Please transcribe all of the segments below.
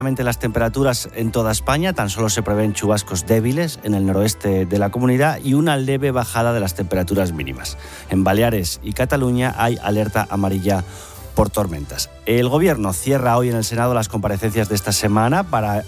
las temperaturas en toda España. Tan solo se prevén chubascos débiles en el noroeste de la comunidad y una leve bajada de las temperaturas mínimas. En Baleares y Cataluña hay alerta amarilla por tormentas. El Gobierno cierra hoy en el Senado las comparecencias de esta semana para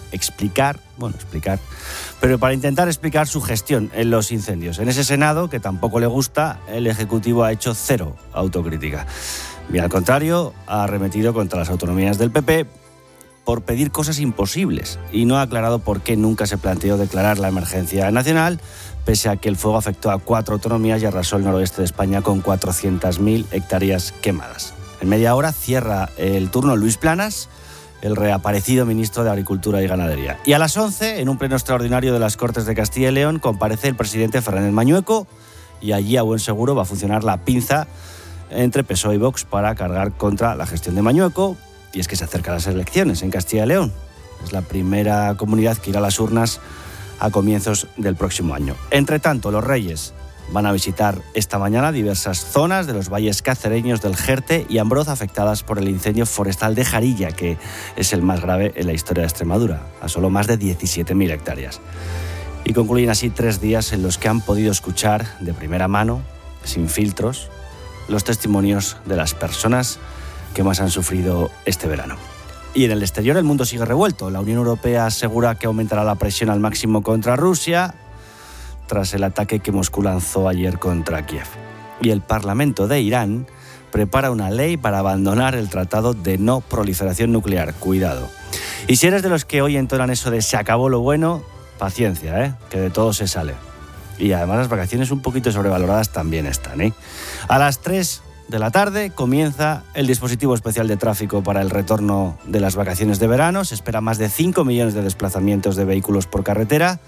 para intentar explicar su gestión en los incendios. En ese Senado, que tampoco le gusta, el Ejecutivo ha hecho cero autocrítica. Bien, al contrario, ha arremetido contra las autonomías del PP por pedir cosas imposibles y no ha aclarado por qué nunca se planteó declarar la emergencia nacional, pese a que el fuego afectó a 4 autonomías y arrasó el noroeste de España con 400.000 hectáreas quemadas. En media hora cierra el turno Luis Planas, el reaparecido ministro de Agricultura y Ganadería. Y a las 11, en un pleno extraordinario de las Cortes de Castilla y León, comparece el presidente Fernández Mañueco y allí a buen seguro va a funcionar la pinza entre PSOE y Vox para cargar contra la gestión de Mañueco. Y es que se acercan las elecciones en Castilla y León. Es la primera comunidad que irá a las urnas a comienzos del próximo año. Entre tanto, los Reyes van a visitar esta mañana diversas zonas de los valles cacereños del Jerte y Ambroz afectadas por el incendio forestal de Jarilla, que es el más grave en la historia de Extremadura, a solo más de 17.000 hectáreas. Y concluyen así 3 días en los que han podido escuchar de primera mano, sin filtros, los testimonios de las personas que más han sufrido este verano. Y en el exterior el mundo sigue revuelto. La Unión Europea asegura que aumentará la presión al máximo contra Rusia tras el ataque que Moscú lanzó ayer contra Kiev. Y el Parlamento de Irán prepara una ley para abandonar el Tratado de No Proliferación Nuclear. Cuidado. Y si eres de los que hoy entonan eso de se acabó lo bueno, paciencia, que de todo se sale. Y además las vacaciones un poquito sobrevaloradas también están, A las 3 de la tarde comienza el dispositivo especial de tráfico para el retorno de las vacaciones de verano. Se espera más de 5 millones de desplazamientos de vehículos por carretera.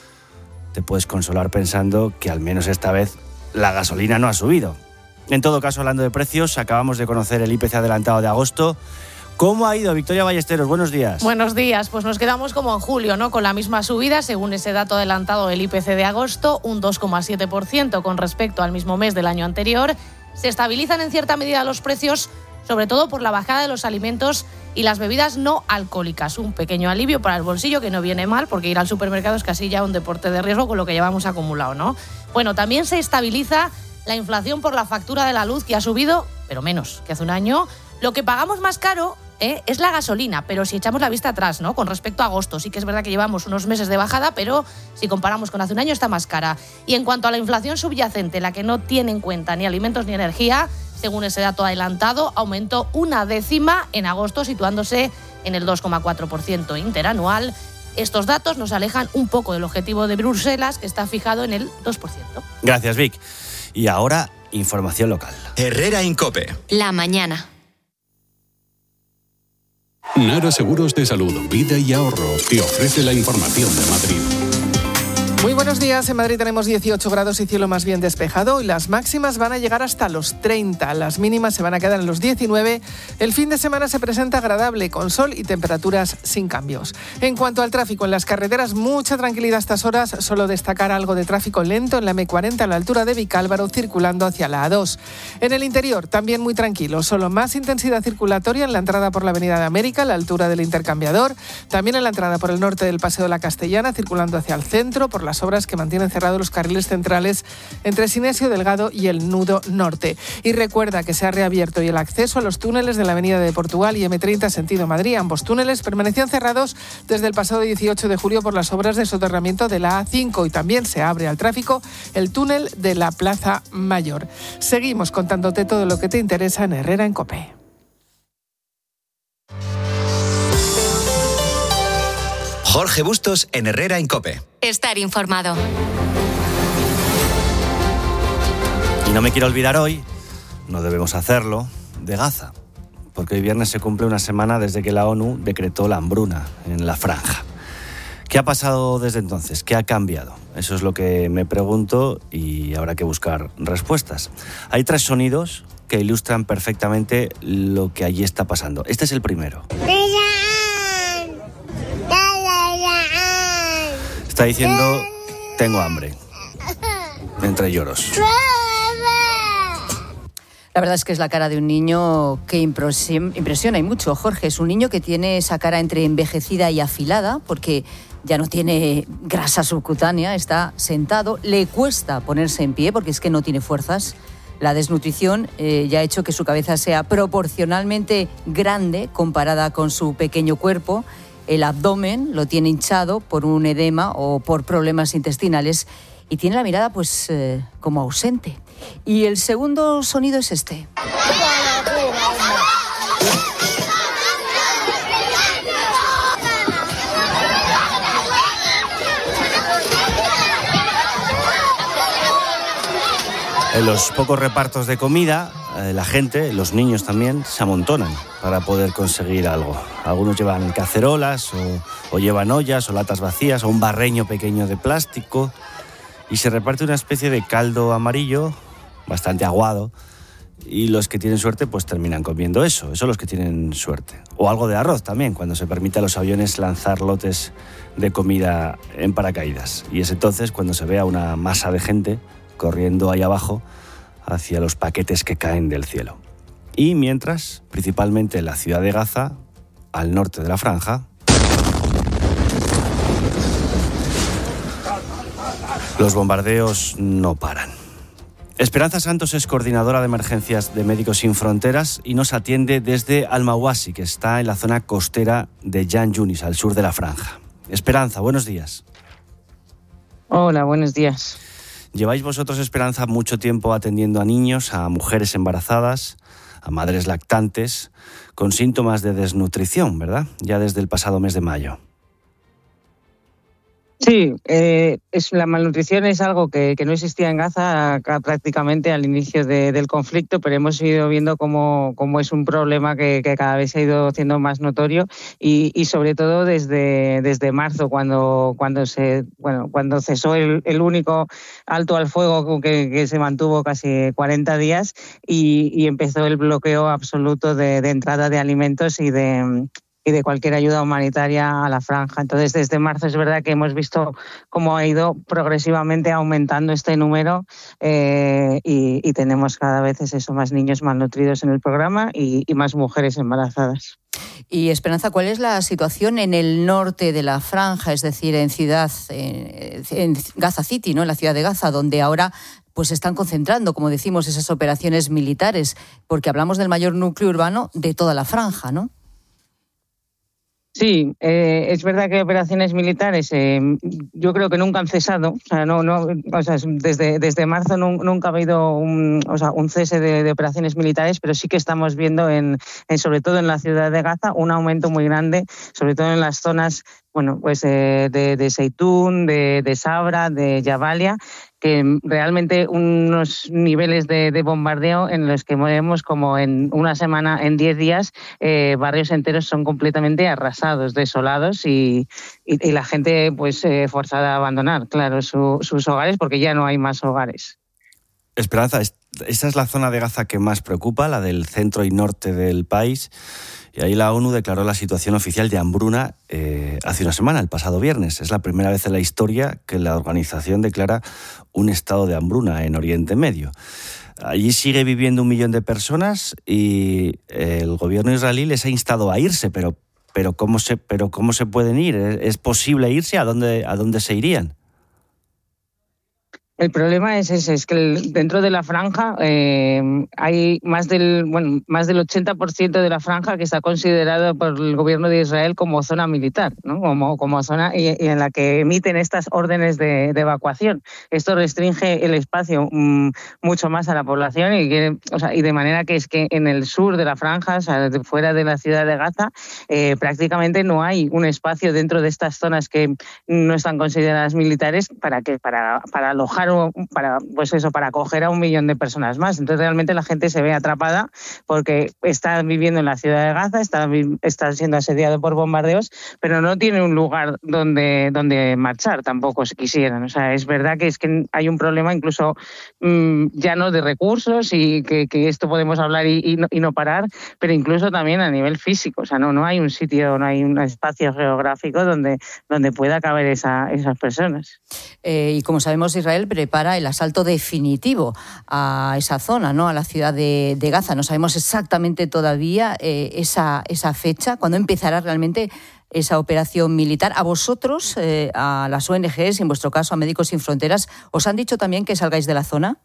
Te puedes consolar pensando que al menos esta vez la gasolina no ha subido. En todo caso, hablando de precios, acabamos de conocer el IPC adelantado de agosto. ¿Cómo ha ido, Victoria Ballesteros? Buenos días. Buenos días. Pues nos quedamos como en julio, ¿no? Con la misma subida, según ese dato adelantado del IPC de agosto, un 2,7% con respecto al mismo mes del año anterior. Se estabilizan en cierta medida los precios, sobre todo por la bajada de los alimentos y las bebidas no alcohólicas. Un pequeño alivio para el bolsillo que no viene mal, porque ir al supermercado es casi ya un deporte de riesgo con lo que llevamos acumulado, ¿no? Bueno, también se estabiliza la inflación por la factura de la luz, que ha subido, pero menos que hace un año. Lo que pagamos más caro es la gasolina, pero si echamos la vista atrás, ¿no? Con respecto a agosto, sí que es verdad que llevamos unos meses de bajada, pero si comparamos con hace un año está más cara. Y en cuanto a la inflación subyacente, la que no tiene en cuenta ni alimentos ni energía, según ese dato adelantado, aumentó 1/10 en agosto, situándose en el 2,4% interanual. Estos datos nos alejan un poco del objetivo de Bruselas, que está fijado en el 2%. Gracias, Vic. Y ahora, información local. Herrera en COPE. La mañana. Nara Seguros de Salud, Vida y Ahorro te ofrece la información de Madrid. Muy buenos días. En Madrid tenemos 18 grados y cielo más bien despejado. Y las máximas van a llegar hasta los 30. Las mínimas se van a quedar en los 19. El fin de semana se presenta agradable, con sol y temperaturas sin cambios. En cuanto al tráfico en las carreteras, mucha tranquilidad a estas horas. Solo destacar algo de tráfico lento en la M40 a la altura de Vicálvaro, circulando hacia la A2. En el interior, también muy tranquilo. Solo más intensidad circulatoria en la entrada por la Avenida de América, a la altura del Intercambiador. También en la entrada por el norte del Paseo de la Castellana, circulando hacia el centro, por las obras que mantienen cerrados los carriles centrales entre Sinesio Delgado y el Nudo Norte. Y recuerda que se ha reabierto y el acceso a los túneles de la Avenida de Portugal y M30 sentido Madrid. Ambos túneles permanecían cerrados desde el pasado 18 de julio por las obras de soterramiento de la A5 y también se abre al tráfico el túnel de la Plaza Mayor. Seguimos contándote todo lo que te interesa en Herrera en COPE. Jorge Bustos en Herrera en COPE. Estar informado. Y no me quiero olvidar hoy, no debemos hacerlo, de Gaza, porque hoy viernes se cumple una semana desde que la ONU decretó la hambruna en la franja. ¿Qué ha pasado desde entonces? ¿Qué ha cambiado? Eso es lo que me pregunto y habrá que buscar respuestas. Hay 3 sonidos que ilustran perfectamente lo que allí está pasando. Este es el primero. Está diciendo, tengo hambre, entre lloros. La verdad es que es la cara de un niño que impresiona y mucho, Jorge. Es un niño que tiene esa cara entre envejecida y afilada porque ya no tiene grasa subcutánea, está sentado, le cuesta ponerse en pie porque es que no tiene fuerzas. La desnutrición ya ha hecho que su cabeza sea proporcionalmente grande comparada con su pequeño cuerpo. El abdomen lo tiene hinchado por un edema o por problemas intestinales y tiene la mirada pues como ausente. Y el segundo sonido es este. En los pocos repartos de comida, la gente, los niños también, se amontonan para poder conseguir algo. Algunos llevan cacerolas o llevan ollas o latas vacías o un barreño pequeño de plástico y se reparte una especie de caldo amarillo bastante aguado y los que tienen suerte pues terminan comiendo eso los que tienen suerte. O algo de arroz también, cuando se permite a los aviones lanzar lotes de comida en paracaídas. Y es entonces cuando se ve a una masa de gente corriendo ahí abajo hacia los paquetes que caen del cielo. Y mientras, principalmente en la ciudad de Gaza, al norte de la franja, los bombardeos no paran. Esperanza Santos es coordinadora de emergencias de Médicos Sin Fronteras y nos atiende desde Al-Mawasi, que está en la zona costera de Jan Yunis, al sur de la franja. Esperanza, buenos días. Hola, buenos días. Lleváis vosotros, Esperanza, mucho tiempo atendiendo a niños, a mujeres embarazadas, a madres lactantes, con síntomas de desnutrición, ¿verdad? Ya desde el pasado mes de mayo. Sí, la malnutrición es algo que no existía en Gaza prácticamente al inicio del conflicto, pero hemos ido viendo cómo es un problema que cada vez se ha ido haciendo más notorio y sobre todo desde marzo, cuando cesó el único alto al fuego que se mantuvo casi 40 días y empezó el bloqueo absoluto de entrada de alimentos y de cualquier ayuda humanitaria a la franja. Entonces, desde marzo es verdad que hemos visto cómo ha ido progresivamente aumentando este número y tenemos cada vez más niños malnutridos en el programa y más mujeres embarazadas. Y Esperanza, ¿cuál es la situación en el norte de la franja, es decir, en Gaza City, ¿no? En la ciudad de Gaza, donde ahora pues se están concentrando, como decimos, esas operaciones militares, porque hablamos del mayor núcleo urbano de toda la franja, ¿no? Sí, es verdad que operaciones militares yo creo que nunca han cesado. Desde marzo nunca ha habido un cese de operaciones militares, pero sí que estamos viendo sobre todo en la ciudad de Gaza un aumento muy grande, sobre todo en las zonas de Zeitún, de Sabra, de Jabalia, que realmente unos niveles de bombardeo en los que vemos como en una semana, en 10 días, barrios enteros son completamente arrasados, desolados y la gente forzada a abandonar, claro, sus hogares porque ya no hay más hogares. Esperanza, esta es la zona de Gaza que más preocupa, la del centro y norte del país. Y ahí la ONU declaró la situación oficial de hambruna hace una semana, el pasado viernes. Es la primera vez en la historia que la organización declara un estado de hambruna en Oriente Medio. Allí sigue viviendo 1 millón de personas y el gobierno israelí les ha instado a irse, pero ¿cómo se pueden ir? ¿Es posible irse? ¿A dónde se irían? El problema es ese, es que dentro de la franja hay más del 80% de la franja que está considerado por el gobierno de Israel como zona militar, ¿no? Como zona y en la que emiten estas órdenes de evacuación. Esto restringe el espacio mucho más a la población y de manera que es que en el sur de la franja, fuera de la ciudad de Gaza, prácticamente no hay un espacio dentro de estas zonas que no están consideradas militares para alojar para acoger a 1 millón de personas más. Entonces realmente la gente se ve atrapada porque está viviendo en la ciudad de Gaza, está siendo asediado por bombardeos, pero no tiene un lugar donde marchar tampoco si quisieran. O sea, es verdad que hay un problema incluso ya no de recursos y que esto podemos hablar y no parar, pero incluso también a nivel físico. O sea, no hay un sitio, no hay un espacio geográfico donde pueda caber esas personas. Y como sabemos, Israel prepara el asalto definitivo a esa zona, ¿no? A la ciudad de Gaza. No sabemos exactamente todavía esa fecha, cuándo empezará realmente esa operación militar. A vosotros, a las ONGs, en vuestro caso a Médicos Sin Fronteras, ¿os han dicho también que salgáis de la zona?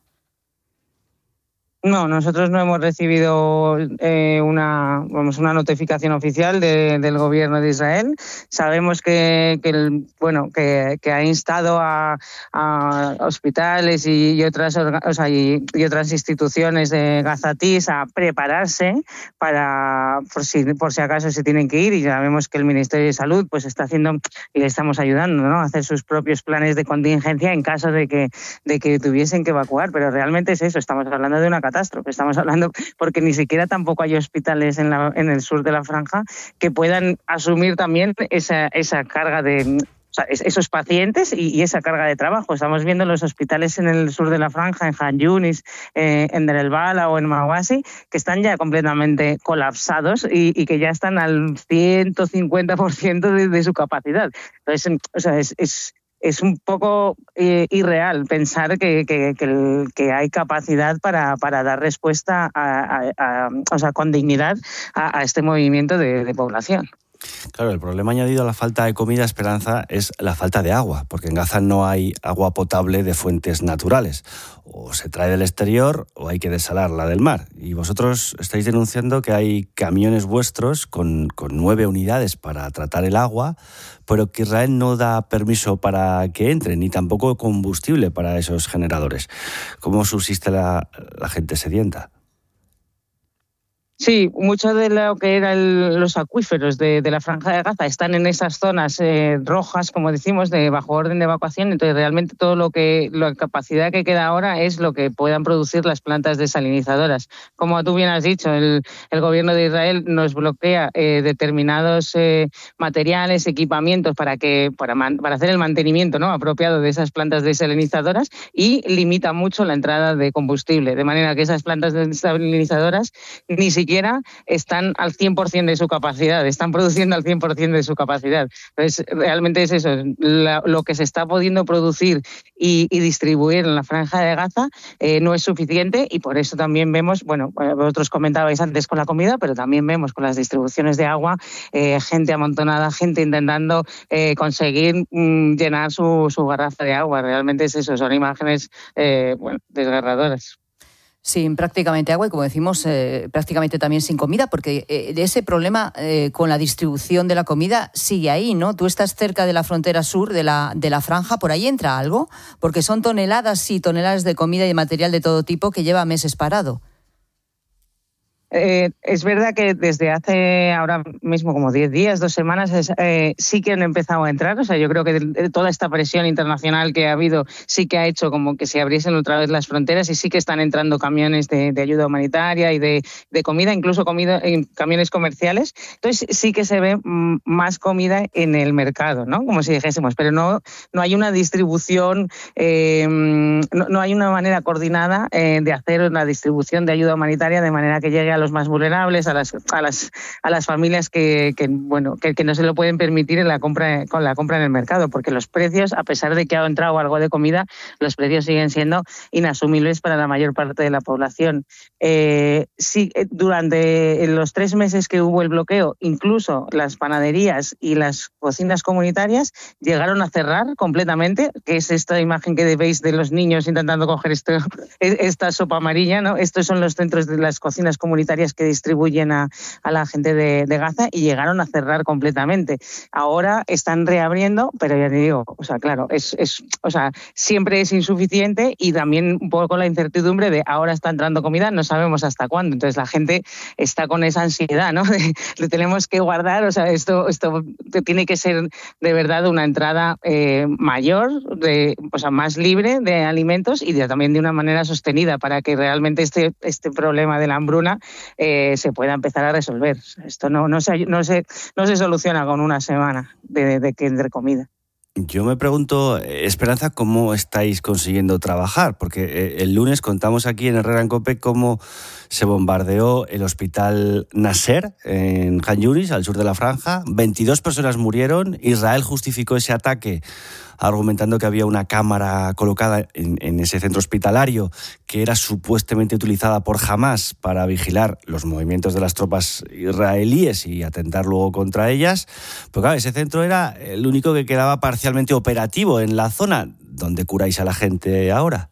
No, nosotros no hemos recibido una notificación oficial del gobierno de Israel. Sabemos que ha instado a hospitales y otras instituciones de Gazatís a prepararse por si acaso se tienen que ir, y sabemos que el Ministerio de Salud pues está haciendo y le estamos ayudando, ¿no?, a hacer sus propios planes de contingencia en caso de que tuviesen que evacuar. Pero realmente es eso, estamos hablando de una catástrofe. Estamos hablando porque ni siquiera tampoco hay hospitales en el sur de la franja que puedan asumir también esa carga de... O sea, esos pacientes y esa carga de trabajo. Estamos viendo los hospitales en el sur de la franja, en Han Yunis, en Deir el-Bala o en Mawasi, que están ya completamente colapsados y que ya están al 150% de su capacidad. Entonces, o sea, es un poco irreal pensar que hay capacidad para dar respuesta con dignidad a este movimiento de población. Claro, el problema añadido a la falta de comida, Esperanza, es la falta de agua, porque en Gaza no hay agua potable de fuentes naturales. O se trae del exterior o hay que desalar la del mar. Y vosotros estáis denunciando que hay camiones vuestros con 9 unidades para tratar el agua, pero que Israel no da permiso para que entren, ni tampoco combustible para esos generadores. ¿Cómo subsiste la gente sedienta? Sí, mucho de lo que eran los acuíferos de la Franja de Gaza están en esas zonas rojas, como decimos, de bajo orden de evacuación. Entonces, realmente la capacidad que queda ahora es lo que puedan producir las plantas desalinizadoras. Como tú bien has dicho, el gobierno de Israel nos bloquea determinados materiales, equipamientos para hacer el mantenimiento, ¿no?, apropiado de esas plantas desalinizadoras, y limita mucho la entrada de combustible, de manera que esas plantas desalinizadoras ni siquiera están al 100% de su capacidad, están produciendo al 100% de su capacidad. Entonces, realmente es eso, lo que se está pudiendo producir y distribuir en la Franja de Gaza no es suficiente, y por eso también vemos, vosotros comentabais antes con la comida, pero también vemos con las distribuciones de agua, gente amontonada, gente intentando conseguir llenar su garrafa de agua. Realmente es eso, son imágenes desgarradoras. Sin prácticamente agua y, como decimos, prácticamente también sin comida, porque de ese problema con la distribución de la comida sigue ahí, ¿no? Tú estás cerca de la frontera sur de la franja, ¿por ahí entra algo? Porque son toneladas y toneladas de comida y de material de todo tipo que lleva meses parado. Es verdad que desde hace ahora mismo como 10 días, 2 semanas, sí que han empezado a entrar. O sea, yo creo que toda esta presión internacional que ha habido sí que ha hecho como que se abriesen otra vez las fronteras, y sí que están entrando camiones de ayuda humanitaria y de comida, incluso comida en camiones comerciales. Entonces sí que se ve más comida en el mercado, ¿no?, como si dijésemos, pero no hay una distribución, no hay una manera coordinada de hacer una distribución de ayuda humanitaria de manera que llegue a los más vulnerables, a las familias que no se lo pueden permitir con la compra en el mercado, porque los precios, a pesar de que ha entrado algo de comida, los precios siguen siendo inasumibles para la mayor parte de la población. Sí, durante los 3 meses que hubo el bloqueo, incluso las panaderías y las cocinas comunitarias llegaron a cerrar completamente, que es esta imagen que veis de los niños intentando coger esta sopa amarilla, ¿no? Estos son los centros de las cocinas comunitarias que distribuyen a la gente de Gaza, y llegaron a cerrar completamente. Ahora están reabriendo, pero ya te digo, claro, siempre es insuficiente, y también un poco la incertidumbre de ahora está entrando comida, no sabemos hasta cuándo. Entonces la gente está con esa ansiedad, ¿no? Lo tenemos que guardar, esto tiene que ser de verdad una entrada mayor, más libre de alimentos, y también de una manera sostenida, para que realmente este problema de la hambruna se pueda empezar a resolver. Esto no se soluciona con una semana de que entre comida. Yo me pregunto, Esperanza, ¿cómo estáis consiguiendo trabajar? Porque el lunes contamos aquí en Herrera en COPE cómo se bombardeó el hospital Nasser en Han Yunis, al sur de la franja. 22 personas murieron. Israel justificó ese ataque argumentando que había una cámara colocada en ese centro hospitalario que era supuestamente utilizada por Hamás para vigilar los movimientos de las tropas israelíes y atentar luego contra ellas. Pues claro, ese centro era el único que quedaba parcialmente operativo en la zona. ¿Dónde curáis a la gente ahora?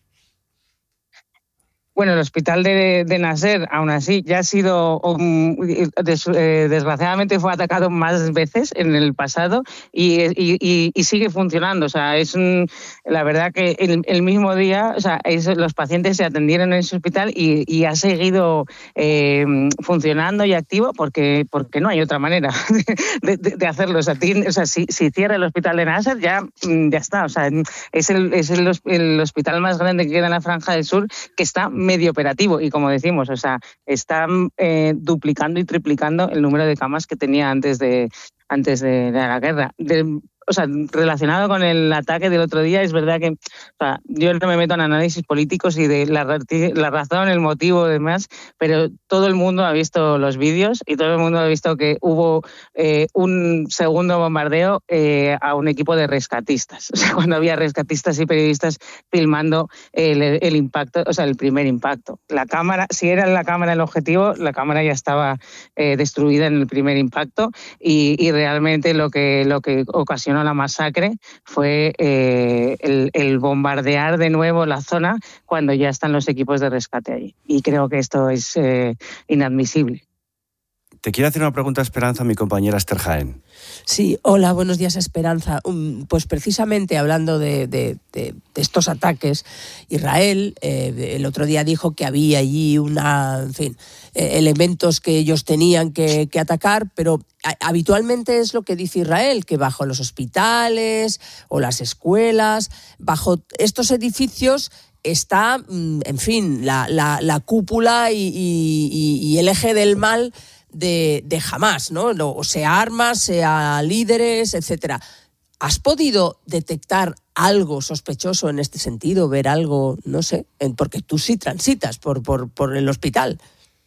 Bueno, el hospital de Nasser, aún así, ya ha sido, desgraciadamente fue atacado más veces en el pasado y sigue funcionando. O sea, la verdad que el mismo día, o sea, los pacientes se atendieron en ese hospital y ha seguido funcionando y activo porque no hay otra manera de hacerlo. O sea, si cierra el hospital de Nasser, ya está. O sea, es el hospital más grande que queda en la Franja del Sur, que está medio operativo y, como decimos, o sea, están duplicando y triplicando el número de camas que tenía antes de la guerra. O sea, relacionado con el ataque del otro día, es verdad que, o sea, yo no me meto en análisis políticos y de la razón, el motivo y demás, pero todo el mundo ha visto los vídeos y todo el mundo ha visto que hubo un segundo bombardeo a un equipo de rescatistas. O sea, cuando había rescatistas y periodistas filmando el impacto, o sea, el primer impacto. La cámara, si era la cámara el objetivo, la cámara ya estaba destruida en el primer impacto y realmente lo que ocasionó la masacre fue el bombardear de nuevo la zona cuando ya están los equipos de rescate allí. Y creo que esto es inadmisible. Te quiero hacer una pregunta, Esperanza, a mi compañera Esther Jaén. Sí, hola, buenos días, Esperanza. Pues precisamente hablando de estos ataques, Israel el otro día dijo que había allí elementos que ellos tenían que atacar, pero habitualmente es lo que dice Israel, que bajo los hospitales o las escuelas, bajo estos edificios está, en fin, la cúpula y el eje del mal de Hamás, ¿no? O sea armas, sea líderes, etcétera. ¿Has podido detectar algo sospechoso en este sentido? ¿Ver algo? No sé, porque tú sí transitas por el hospital.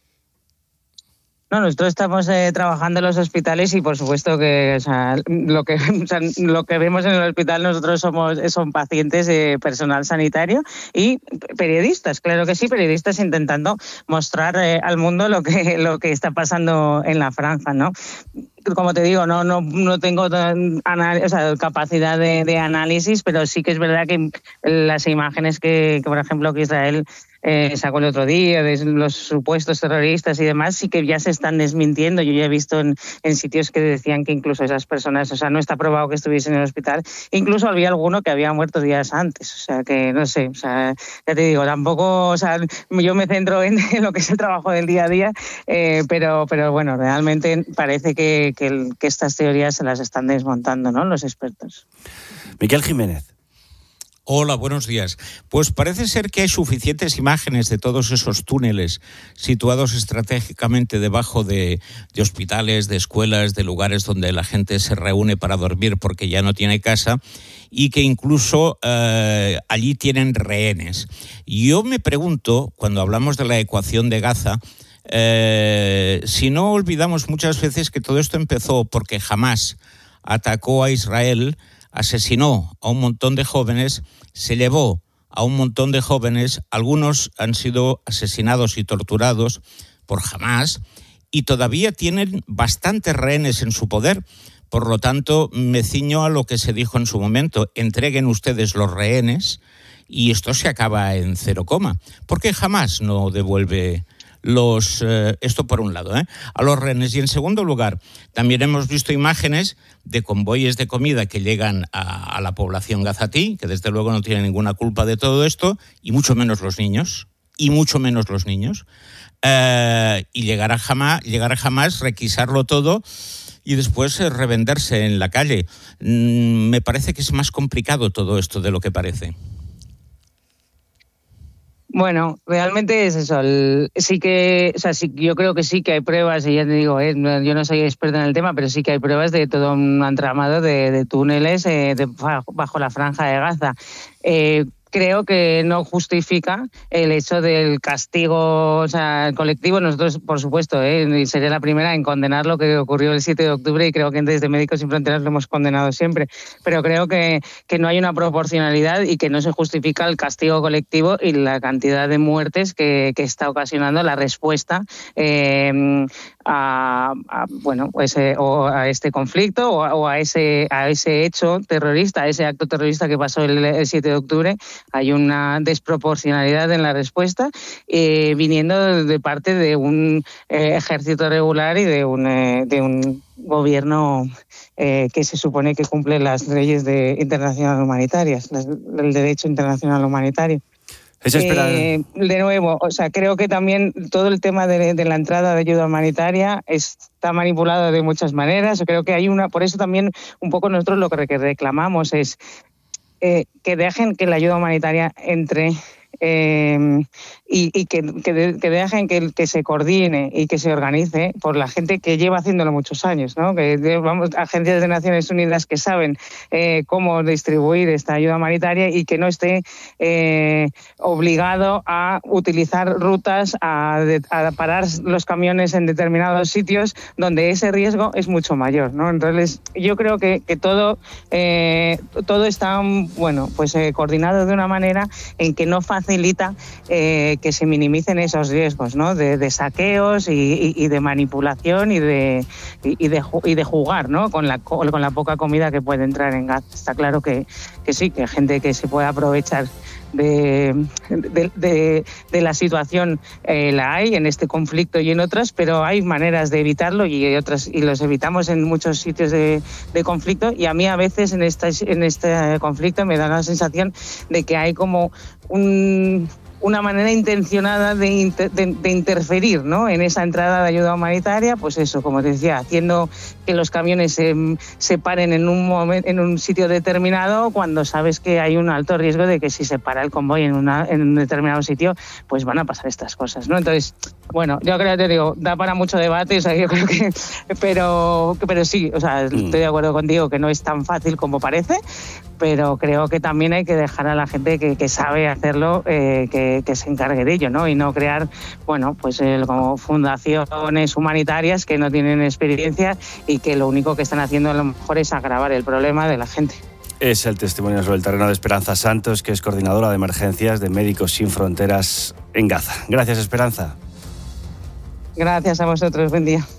No, nosotros estamos trabajando en los hospitales y por supuesto que, o sea, lo que vemos en el hospital nosotros son pacientes, personal sanitario y periodistas, claro que sí, periodistas intentando mostrar al mundo lo que está pasando en la franja, ¿no? Como te digo, no tengo capacidad de análisis, pero sí que es verdad que las imágenes que por ejemplo, que Israel sacó el otro día de los supuestos terroristas y demás, sí que ya se están desmintiendo. Yo ya he visto en sitios que decían que incluso esas personas, o sea, no está probado que estuviesen en el hospital, incluso había alguno que había muerto días antes, o sea, que no sé, o sea, ya te digo, tampoco, o sea, yo me centro en lo que es el trabajo del día a día, pero bueno, realmente parece que estas teorías se las están desmontando, ¿no?, los expertos. Miguel Jiménez. Hola, buenos días. Pues parece ser que hay suficientes imágenes de todos esos túneles situados estratégicamente debajo de hospitales, de escuelas, de lugares donde la gente se reúne para dormir porque ya no tiene casa y que incluso allí tienen rehenes. Yo me pregunto, cuando hablamos de la ecuación de Gaza, si no olvidamos muchas veces que todo esto empezó porque Hamás atacó a Israel, asesinó a un montón de jóvenes, se llevó a un montón de jóvenes, algunos han sido asesinados y torturados por Hamás y todavía tienen bastantes rehenes en su poder. Por lo tanto, me ciño a lo que se dijo en su momento: entreguen ustedes los rehenes y esto se acaba en 0, ¿por qué Hamás no devuelve esto por un lado, a los rehenes? Y en segundo lugar, también hemos visto imágenes de convoyes de comida que llegan a la población gazatí, que desde luego no tiene ninguna culpa de todo esto, y mucho menos los niños, y llegar a Hamás, requisarlo todo y después revenderse en la calle. Me parece que es más complicado todo esto de lo que parece. Bueno, realmente es eso. Sí que, o sea, sí, yo creo que sí que hay pruebas, y ya te digo, yo no soy experta en el tema, pero sí que hay pruebas de todo un entramado de túneles bajo la franja de Gaza. creo que no justifica el hecho del castigo, o sea, colectivo. Nosotros, por supuesto, y sería la primera en condenar lo que ocurrió el 7 de octubre y creo que desde Médicos Sin Fronteras lo hemos condenado siempre. Pero creo que no hay una proporcionalidad y que no se justifica el castigo colectivo y la cantidad de muertes que está ocasionando la respuesta a este conflicto o a ese hecho terrorista, a ese acto terrorista que pasó el 7 de octubre. Hay una desproporcionalidad en la respuesta viniendo de parte de un ejército regular y de un gobierno que se supone que cumple las leyes internacionales humanitarias, el derecho internacional humanitario. De nuevo, o sea, creo que también todo el tema de la entrada de ayuda humanitaria está manipulado de muchas maneras. Yo creo que por eso también un poco nosotros lo que reclamamos es que dejen que la ayuda humanitaria entre y que dejen que se coordine y que se organice por la gente que lleva haciéndolo muchos años, ¿no? Que vamos agencias de Naciones Unidas que saben cómo distribuir esta ayuda humanitaria y que no esté obligado a utilizar rutas, a parar los camiones en determinados sitios donde ese riesgo es mucho mayor, ¿no? Entonces yo creo que todo está coordinado de una manera en que no facilita que se minimicen esos riesgos, ¿no? De saqueos y de manipulación y de jugar, ¿no? con la poca comida que puede entrar en Gaza. Está claro que sí, que hay gente que se puede aprovechar de la situación, la hay en este conflicto y en otras, pero hay maneras de evitarlo y los evitamos en muchos sitios de conflicto. Y a mí a veces en este conflicto me da la sensación de que hay como una manera intencionada de interferir, ¿no? En esa entrada de ayuda humanitaria, pues eso, como te decía, haciendo que los camiones se paren en un sitio determinado cuando sabes que hay un alto riesgo de que si se para el convoy en un determinado sitio, pues van a pasar estas cosas, ¿no? Entonces, bueno, yo creo que te digo, da para mucho debate, o sea, yo creo que, pero sí, o sea, estoy de acuerdo contigo que no es tan fácil como parece, pero creo que también hay que dejar a la gente que sabe hacerlo, que se encargue de ello, ¿no? Y no crear, como fundaciones humanitarias que no tienen experiencia y que lo único que están haciendo a lo mejor es agravar el problema de la gente. Es el testimonio sobre el terreno de Esperanza Santos, que es coordinadora de emergencias de Médicos Sin Fronteras en Gaza. Gracias, Esperanza. Gracias a vosotros, buen día.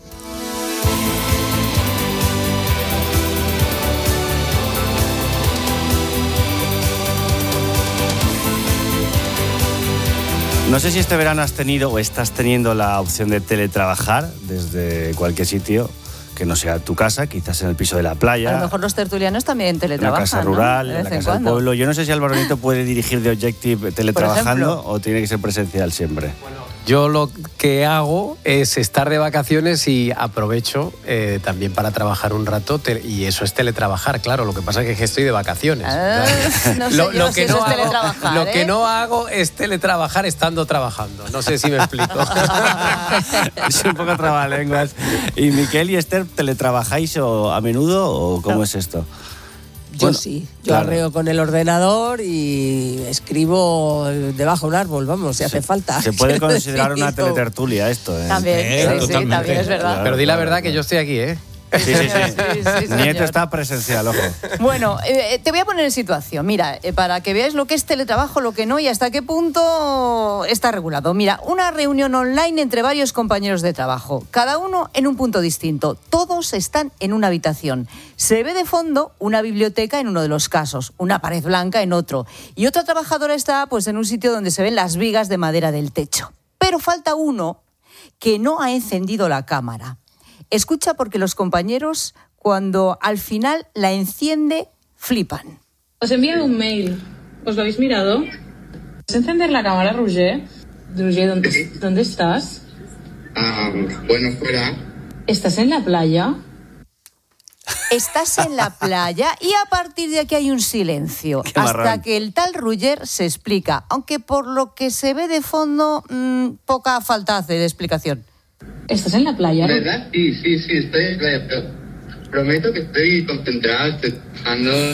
No sé si este verano has tenido o estás teniendo la opción de teletrabajar desde cualquier sitio que no sea tu casa, quizás en el piso de la playa. A lo mejor los tertulianos también teletrabajan, en la casa rural, ¿no? en la casa del pueblo. Yo no sé si Álvaro Nieto puede dirigir The Objective teletrabajando o tiene que ser presencial siempre. Yo lo que hago es estar de vacaciones y aprovecho también para trabajar un rato y eso es teletrabajar, claro. Lo que pasa es que estoy de vacaciones. Lo que no hago es teletrabajar estando trabajando. No sé si me explico. Es un poco trabalenguas. ¿Y Miquel y Esther teletrabajáis a menudo o cómo es esto? Yo sí, yo arreo con el ordenador y escribo debajo de un árbol, vamos, si hace falta. Se puede considerar una teletertulia esto, ¿eh? También, sí, también es verdad. Claro, pero di la verdad que yo estoy aquí, ¿eh? Sí. Nieto está presencial, ojo. Bueno, te voy a poner en situación. Mira, para que veáis lo que es teletrabajo, lo que no y hasta qué punto está regulado. Mira, una reunión online entre varios compañeros de trabajo, cada uno en un punto distinto. Todos están en una habitación. Se ve de fondo una biblioteca en uno de los casos, una pared blanca en otro. Y otra trabajadora está pues en un sitio donde se ven las vigas de madera del techo. Pero falta uno que no ha encendido la cámara. Escucha porque los compañeros, cuando al final la enciende, flipan. Os he enviado un mail. ¿Os lo habéis mirado? ¿Vas a encender la cámara, Roger? Roger, ¿dónde estás? Fuera. ¿Estás en la playa? Estás en la playa y a partir de aquí hay un silencio. Hasta que el tal Roger se explica. Aunque por lo que se ve de fondo, poca falta hace de explicación. ¿Estás en la playa? ¿Verdad? Sí, estoy en la playa. Prometo que estoy concentrado, estoy trabajando, o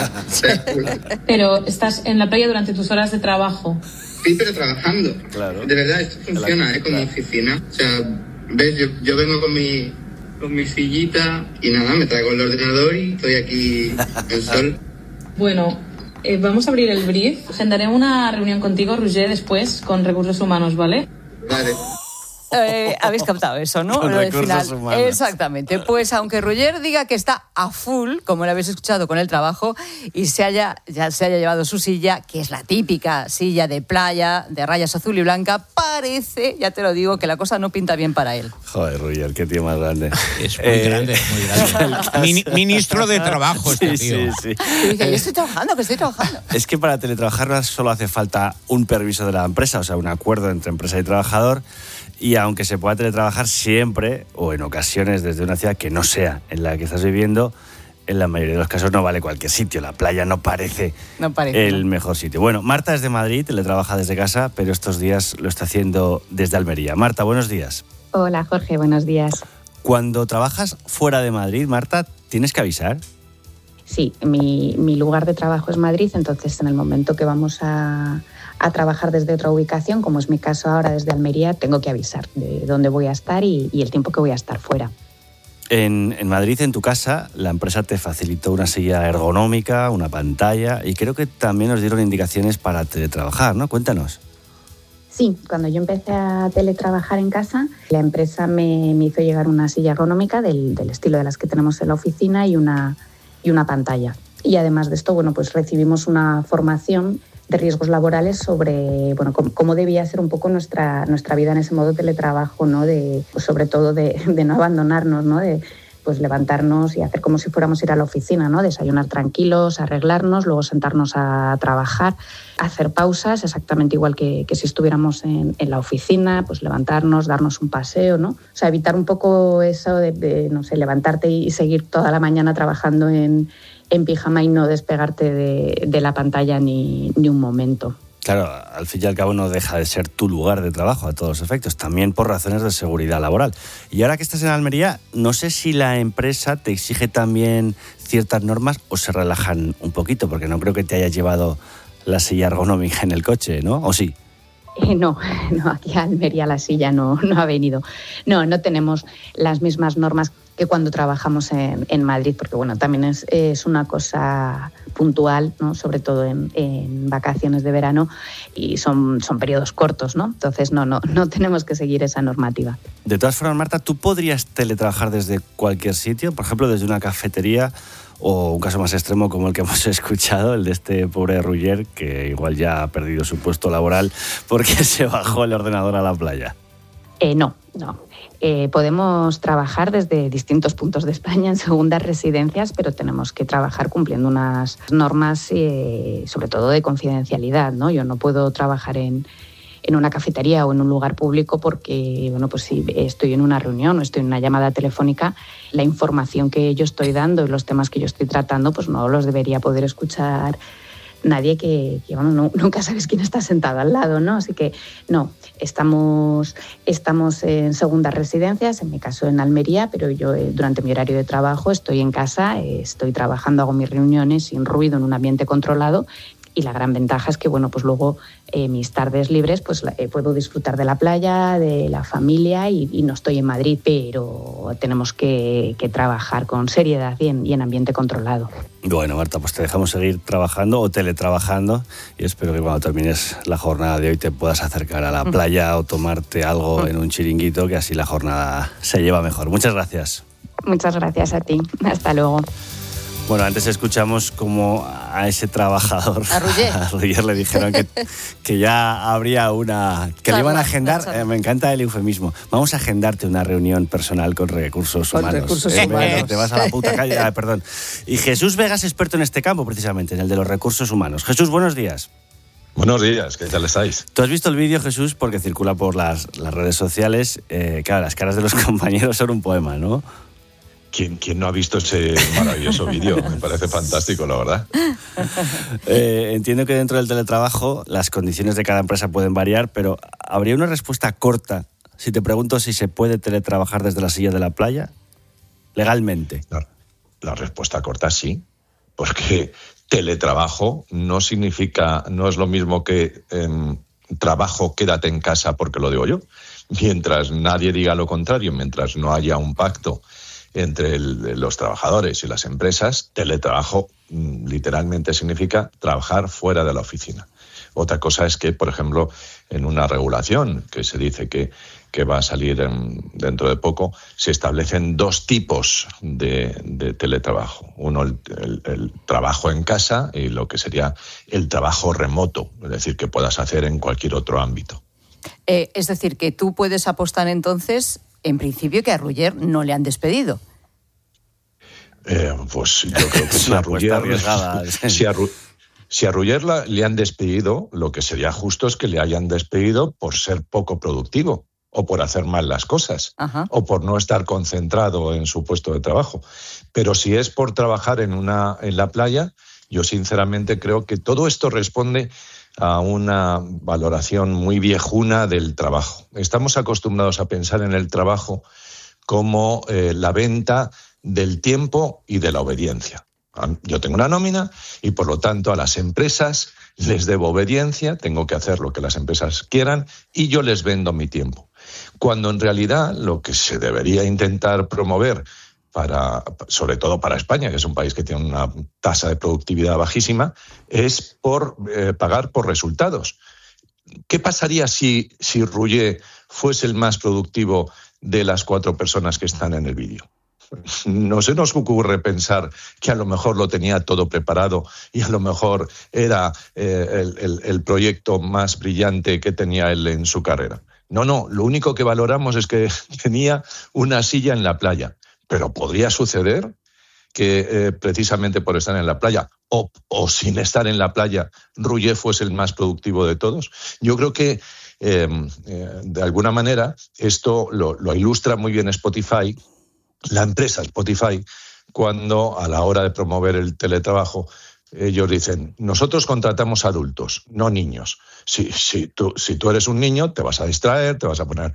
sea... Pero estás en la playa durante tus horas de trabajo. Sí, pero trabajando. Claro. De verdad, esto funciona, como oficina. O sea, ves, yo vengo con mi sillita y nada, me traigo el ordenador y estoy aquí en sol. Bueno, vamos a abrir el brief. Agendaré una reunión contigo, Roger, después con Recursos Humanos, ¿vale? Vale. Habéis captado eso, ¿no? Con Lo del recursos final. humanos. Exactamente. Pues aunque Roger diga que está a full, como lo habéis escuchado con el trabajo, y se haya llevado su silla, que es la típica silla de playa, de rayas azul y blanca, parece, ya te lo digo, que la cosa no pinta bien para él. Joder, Roger, qué tío más grande. Es muy grande, muy grande. Ministro de Trabajo este tío. Sí. Y dije, yo estoy trabajando, que estoy trabajando. Es que para teletrabajar no solo hace falta un permiso de la empresa, o sea, un acuerdo entre empresa y trabajador. Y aunque se pueda teletrabajar siempre o en ocasiones desde una ciudad que no sea en la que estás viviendo, en la mayoría de los casos no vale cualquier sitio. La playa no parece el mejor sitio. Bueno, Marta es de Madrid, teletrabaja desde casa, pero estos días lo está haciendo desde Almería. Marta, buenos días. Hola, Jorge, buenos días. Cuando trabajas fuera de Madrid, Marta, ¿tienes que avisar? Sí, mi lugar de trabajo es Madrid, entonces en el momento que vamos a trabajar desde otra ubicación, como es mi caso ahora desde Almería, tengo que avisar de dónde voy a estar y el tiempo que voy a estar fuera. En Madrid, en tu casa, la empresa te facilitó una silla ergonómica, una pantalla y creo que también nos dieron indicaciones para teletrabajar, ¿no? Cuéntanos. Sí, cuando yo empecé a teletrabajar en casa, la empresa me hizo llegar una silla ergonómica del estilo de las que tenemos en la oficina y una pantalla. Y además de esto, bueno, pues recibimos una formación de riesgos laborales sobre, bueno, cómo debía ser un poco nuestra vida en ese modo de teletrabajo, ¿no? Pues sobre todo de no abandonarnos, ¿no? De pues levantarnos y hacer como si fuéramos a ir a la oficina, ¿no? Desayunar tranquilos, arreglarnos, luego sentarnos a trabajar, hacer pausas, exactamente igual que si estuviéramos en la oficina, pues levantarnos, darnos un paseo, ¿no? O sea, evitar un poco eso de no sé, levantarte y seguir toda la mañana trabajando en pijama y no despegarte de la pantalla ni un momento. Claro, al fin y al cabo no deja de ser tu lugar de trabajo a todos los efectos, también por razones de seguridad laboral. Y ahora que estás en Almería, no sé si la empresa te exige también ciertas normas o se relajan un poquito, porque no creo que te hayas llevado la silla ergonómica en el coche, ¿no? ¿O sí? No, aquí a Almería la silla no ha venido. No tenemos las mismas normas que cuando trabajamos en Madrid, porque bueno, también es una cosa puntual, ¿no? Sobre todo en vacaciones de verano y son periodos cortos, ¿no? Entonces no tenemos que seguir esa normativa. De todas formas, Marta, ¿tú podrías teletrabajar desde cualquier sitio? Por ejemplo, desde una cafetería o un caso más extremo como el que hemos escuchado, el de este pobre Roger, que igual ya ha perdido su puesto laboral porque se bajó el ordenador a la playa. No. Podemos trabajar desde distintos puntos de España en segundas residencias, pero tenemos que trabajar cumpliendo unas normas, sobre todo de confidencialidad, ¿no? Yo no puedo trabajar en una cafetería o en un lugar público porque, bueno, pues si estoy en una reunión o estoy en una llamada telefónica, la información que yo estoy dando y los temas que yo estoy tratando, pues no los debería poder escuchar nadie que bueno, nunca sabes quién está sentado al lado, ¿no? Así que no, estamos en segundas residencias, en mi caso en Almería, pero yo durante mi horario de trabajo estoy en casa, estoy trabajando, hago mis reuniones sin ruido en un ambiente controlado. Y la gran ventaja es que, bueno, pues luego mis tardes libres pues puedo disfrutar de la playa, de la familia y no estoy en Madrid, pero tenemos que trabajar con seriedad y en ambiente controlado. Bueno, Marta, pues te dejamos seguir trabajando o teletrabajando y espero que cuando termines la jornada de hoy te puedas acercar a la playa o tomarte algo en un chiringuito, que así la jornada se lleva mejor. Muchas gracias. Muchas gracias a ti. Hasta luego. Bueno, antes escuchamos cómo a ese trabajador, a Roger le dijeron que ya habría que le iban a agendar, me encanta el eufemismo, vamos a agendarte una reunión personal con recursos humanos. Te vas a la puta calle, perdón. Y Jesús Vega es experto en este campo, precisamente, en el de los recursos humanos. Jesús, buenos días. Buenos días, ¿qué tal estáis? ¿Tú has visto el vídeo, Jesús? Porque circula por las redes sociales. Claro, las caras de los compañeros son un poema, ¿no? ¿Quién no ha visto ese maravilloso vídeo? Me parece fantástico, la verdad. Entiendo que dentro del teletrabajo las condiciones de cada empresa pueden variar, pero ¿habría una respuesta corta si te pregunto si se puede teletrabajar desde la silla de la playa? Legalmente. La respuesta corta es sí, porque teletrabajo no es lo mismo que trabajo quédate en casa porque lo digo yo. Mientras nadie diga lo contrario, mientras no haya un pacto entre los trabajadores y las empresas, teletrabajo literalmente significa trabajar fuera de la oficina. Otra cosa es que, por ejemplo, en una regulación que se dice que va a salir dentro de poco, se establecen dos tipos de teletrabajo. Uno, el trabajo en casa y lo que sería el trabajo remoto, es decir, que puedas hacer en cualquier otro ámbito. Es decir, que tú puedes apostar entonces, en principio, que a Ruller no le han despedido. Pues yo creo que si a Ruller le han despedido, lo que sería justo es que le hayan despedido por ser poco productivo o por hacer mal las cosas. Ajá. O por no estar concentrado en su puesto de trabajo. Pero si es por trabajar en la playa, yo sinceramente creo que todo esto responde a una valoración muy viejuna del trabajo. Estamos acostumbrados a pensar en el trabajo como la venta del tiempo y de la obediencia. Yo tengo una nómina y, por lo tanto, a las empresas les debo obediencia, tengo que hacer lo que las empresas quieran y yo les vendo mi tiempo. Cuando en realidad lo que se debería intentar promover, sobre todo para España, que es un país que tiene una tasa de productividad bajísima, es pagar por resultados. ¿Qué pasaría si Ruller fuese el más productivo de las 4 personas que están en el vídeo? No se nos ocurre pensar que a lo mejor lo tenía todo preparado y a lo mejor era el proyecto más brillante que tenía él en su carrera. No, lo único que valoramos es que tenía una silla en la playa. Pero podría suceder que precisamente por estar en la playa o sin estar en la playa, Ruller fuese el más productivo de todos. Yo creo que de alguna manera esto lo ilustra muy bien Spotify, la empresa Spotify, cuando a la hora de promover el teletrabajo ellos dicen, nosotros contratamos adultos, no niños. Si tú eres un niño, te vas a distraer, te vas a poner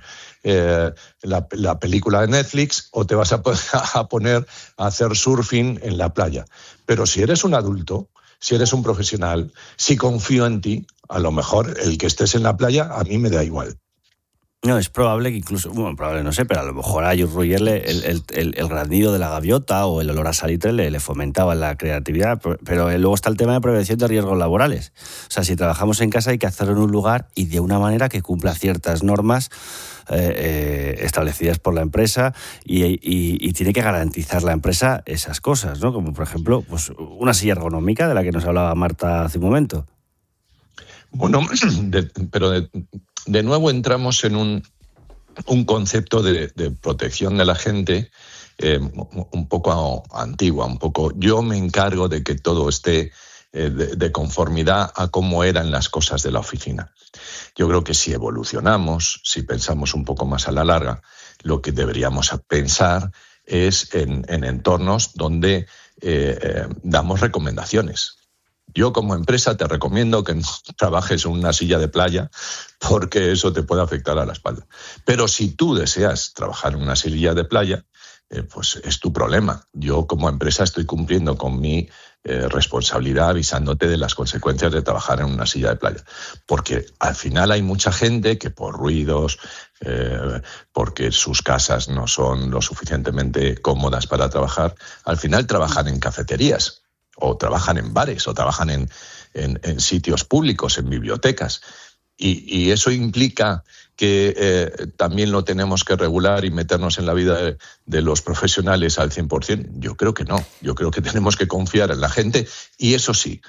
la película de Netflix o te vas a poner a hacer surfing en la playa. Pero si eres un adulto, si eres un profesional, si confío en ti, a lo mejor el que estés en la playa a mí me da igual. No, es probable que incluso, bueno, probable no sé, pero a lo mejor a Ruller el granido de la gaviota o el olor a salitre le fomentaba la creatividad, pero luego está el tema de prevención de riesgos laborales. O sea, si trabajamos en casa hay que hacerlo en un lugar y de una manera que cumpla ciertas normas establecidas por la empresa y tiene que garantizar la empresa esas cosas, ¿no? Como por ejemplo, pues una silla ergonómica de la que nos hablaba Marta hace un momento. Bueno, pero de nuevo entramos en un concepto de protección de la gente un poco antigua, un poco yo me encargo de que todo esté de conformidad a cómo eran las cosas de la oficina. Yo creo que si evolucionamos, si pensamos un poco más a la larga, lo que deberíamos pensar es en entornos donde damos recomendaciones. Yo como empresa te recomiendo que no trabajes en una silla de playa porque eso te puede afectar a la espalda. Pero si tú deseas trabajar en una silla de playa, pues es tu problema. Yo como empresa estoy cumpliendo con mi responsabilidad avisándote de las consecuencias de trabajar en una silla de playa. Porque al final hay mucha gente que por ruidos, porque sus casas no son lo suficientemente cómodas para trabajar, al final trabajan en cafeterías. O trabajan en bares, o trabajan en sitios públicos, en bibliotecas. Y eso implica que también lo tenemos que regular y meternos en la vida de los profesionales al 100%. Yo creo que no. Yo creo que tenemos que confiar en la gente y eso sí,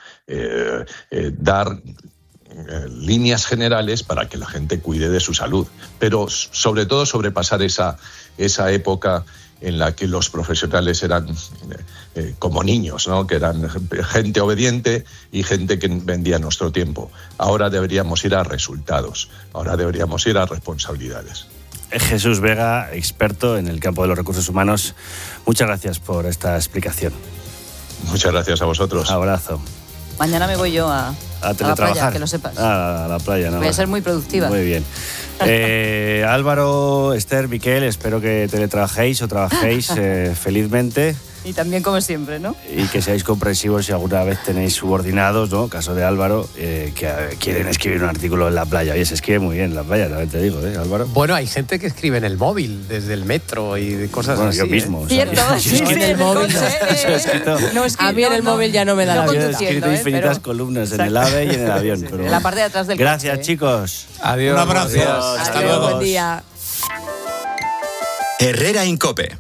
dar líneas generales para que la gente cuide de su salud. Pero sobre todo sobrepasar esa época en la que los profesionales eran como niños, ¿no? Que eran gente obediente y gente que vendía nuestro tiempo. Ahora deberíamos ir a resultados, ahora deberíamos ir a responsabilidades. Jesús Vega, experto en el campo de los recursos humanos, muchas gracias por esta explicación. Muchas gracias a vosotros. Abrazo. Mañana me voy yo a la playa, que lo sepas. A la playa, ¿no? Voy a ser muy productiva. Muy bien. Álvaro, Esther, Miquel, espero que teletrabajéis o trabajéis felizmente. Y también como siempre, ¿no? Y que seáis comprensivos si alguna vez tenéis subordinados, ¿no? Caso de Álvaro, que quieren escribir un artículo en la playa. Oye, se escribe muy bien en la playa, también te digo, Álvaro. Bueno, hay gente que escribe en el móvil, desde el metro y de cosas así. Yo mismo. Cierto, sí, en el móvil. A mí en el móvil ya no me da la vida. He escrito infinitas columnas en el AVE y en el avión. Pero en la parte de atrás del Gracias, coche. chicos. Adiós. Un abrazo. Adiós. Hasta luego. Buen día. Herrera Incope.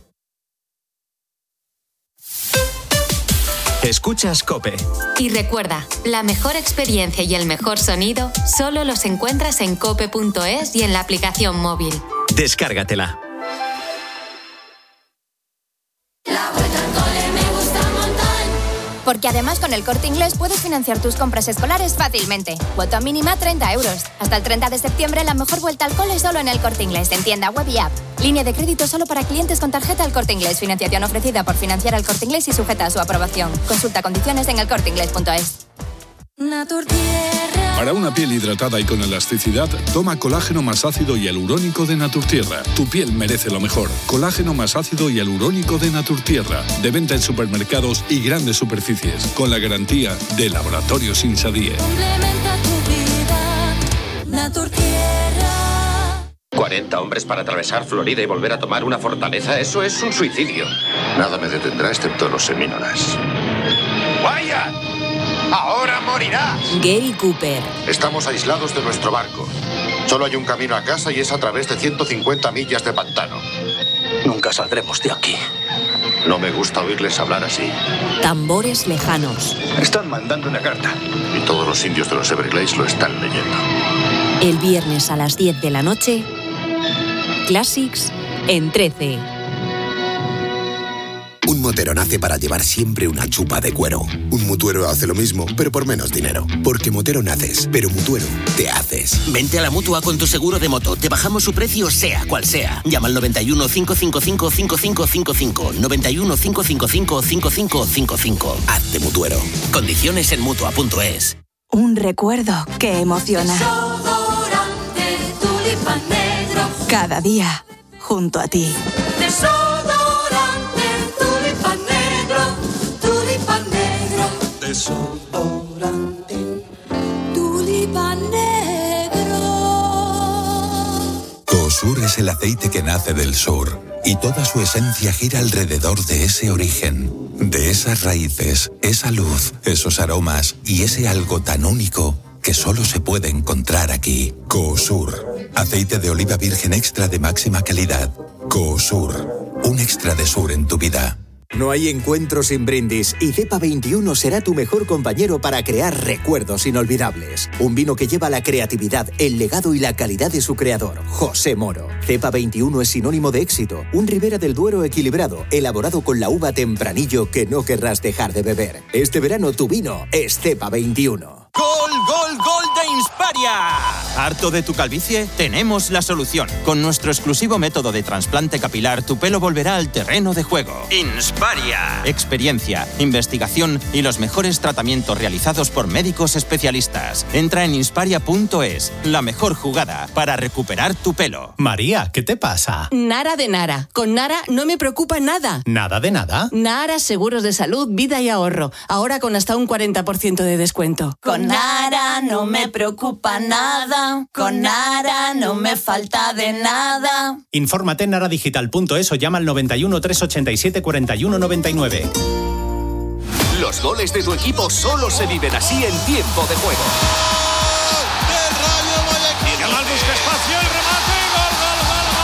Escuchas COPE. Y recuerda, la mejor experiencia y el mejor sonido solo los encuentras en cope.es y en la aplicación móvil. Descárgatela. Porque además con el Corte Inglés puedes financiar tus compras escolares fácilmente. Cuota mínima 30 euros. Hasta el 30 de septiembre la mejor vuelta al cole solo en el Corte Inglés, en tienda web y app. Línea de crédito solo para clientes con tarjeta El Corte Inglés. Financiación ofrecida por Financiar El Corte Inglés y sujeta a su aprobación. Consulta condiciones en elcorteinglés.es. Para una piel hidratada y con elasticidad, toma colágeno más ácido y hialurónico de Naturtierra. Tu piel merece lo mejor. Colágeno más ácido y hialurónico de Naturtierra. De venta en supermercados y grandes superficies. Con la garantía de Laboratorios Insadie. Complementa tu vida, Naturtierra. 40 hombres para atravesar Florida y volver a tomar una fortaleza, eso es un suicidio. Nada me detendrá excepto los semínolas. ¡Vaya! ¡Ahora morirás! Gary Cooper. Estamos aislados de nuestro barco. Solo hay un camino a casa y es a través de 150 millas de pantano. Nunca saldremos de aquí. No me gusta oírles hablar así. Tambores lejanos. Están mandando una carta. Y todos los indios de los Everglades lo están leyendo. El viernes a las 10 de la noche, Classics en 13. Un motero nace para llevar siempre una chupa de cuero. Un mutuero hace lo mismo, pero por menos dinero. Porque motero naces, pero mutuero te haces. Vente a la Mutua con tu seguro de moto. Te bajamos su precio sea cual sea. Llama al 91 555 5555. 91 555 5555. Hazte mutuero. Condiciones en Mutua.es. Un recuerdo que emociona. Desodorante Tulipan Negro. Cada día, junto a ti. Desodorante Tulipan Negro. Tulipan Negro. Desodorante Tulipan Negro. Coosur es el aceite que nace del sur y toda su esencia gira alrededor de ese origen, de esas raíces, esa luz, esos aromas y ese algo tan único que solo se puede encontrar aquí. Coosur, aceite de oliva virgen extra de máxima calidad. Coosur, un extra de sur en tu vida. No hay encuentro sin brindis y Cepa 21 será tu mejor compañero para crear recuerdos inolvidables. Un vino que lleva la creatividad, el legado y la calidad de su creador, José Moro. Cepa 21 es sinónimo de éxito, un Ribera del Duero equilibrado, elaborado con la uva tempranillo que no querrás dejar de beber. Este verano tu vino es Cepa 21. ¡Gol, gol, gol de Insparia! ¿Harto de tu calvicie? Tenemos la solución. Con nuestro exclusivo método de trasplante capilar, tu pelo volverá al terreno de juego. Insparia. Experiencia, investigación y los mejores tratamientos realizados por médicos especialistas. Entra en insparia.es, la mejor jugada para recuperar tu pelo. María, ¿qué te pasa? Nara de Nara. Con Nara no me preocupa nada. ¿Nada de nada? Nara Seguros de Salud, Vida y Ahorro. Ahora con hasta un 40% de descuento. Con Nara no me preocupa nada. Con Nara no me falta de nada. Infórmate en naradigital.es o llama al 91 387 41 99. Los goles de tu equipo solo se viven así en tiempo de juego. Yamal busca espacio, el remate, gol, gol,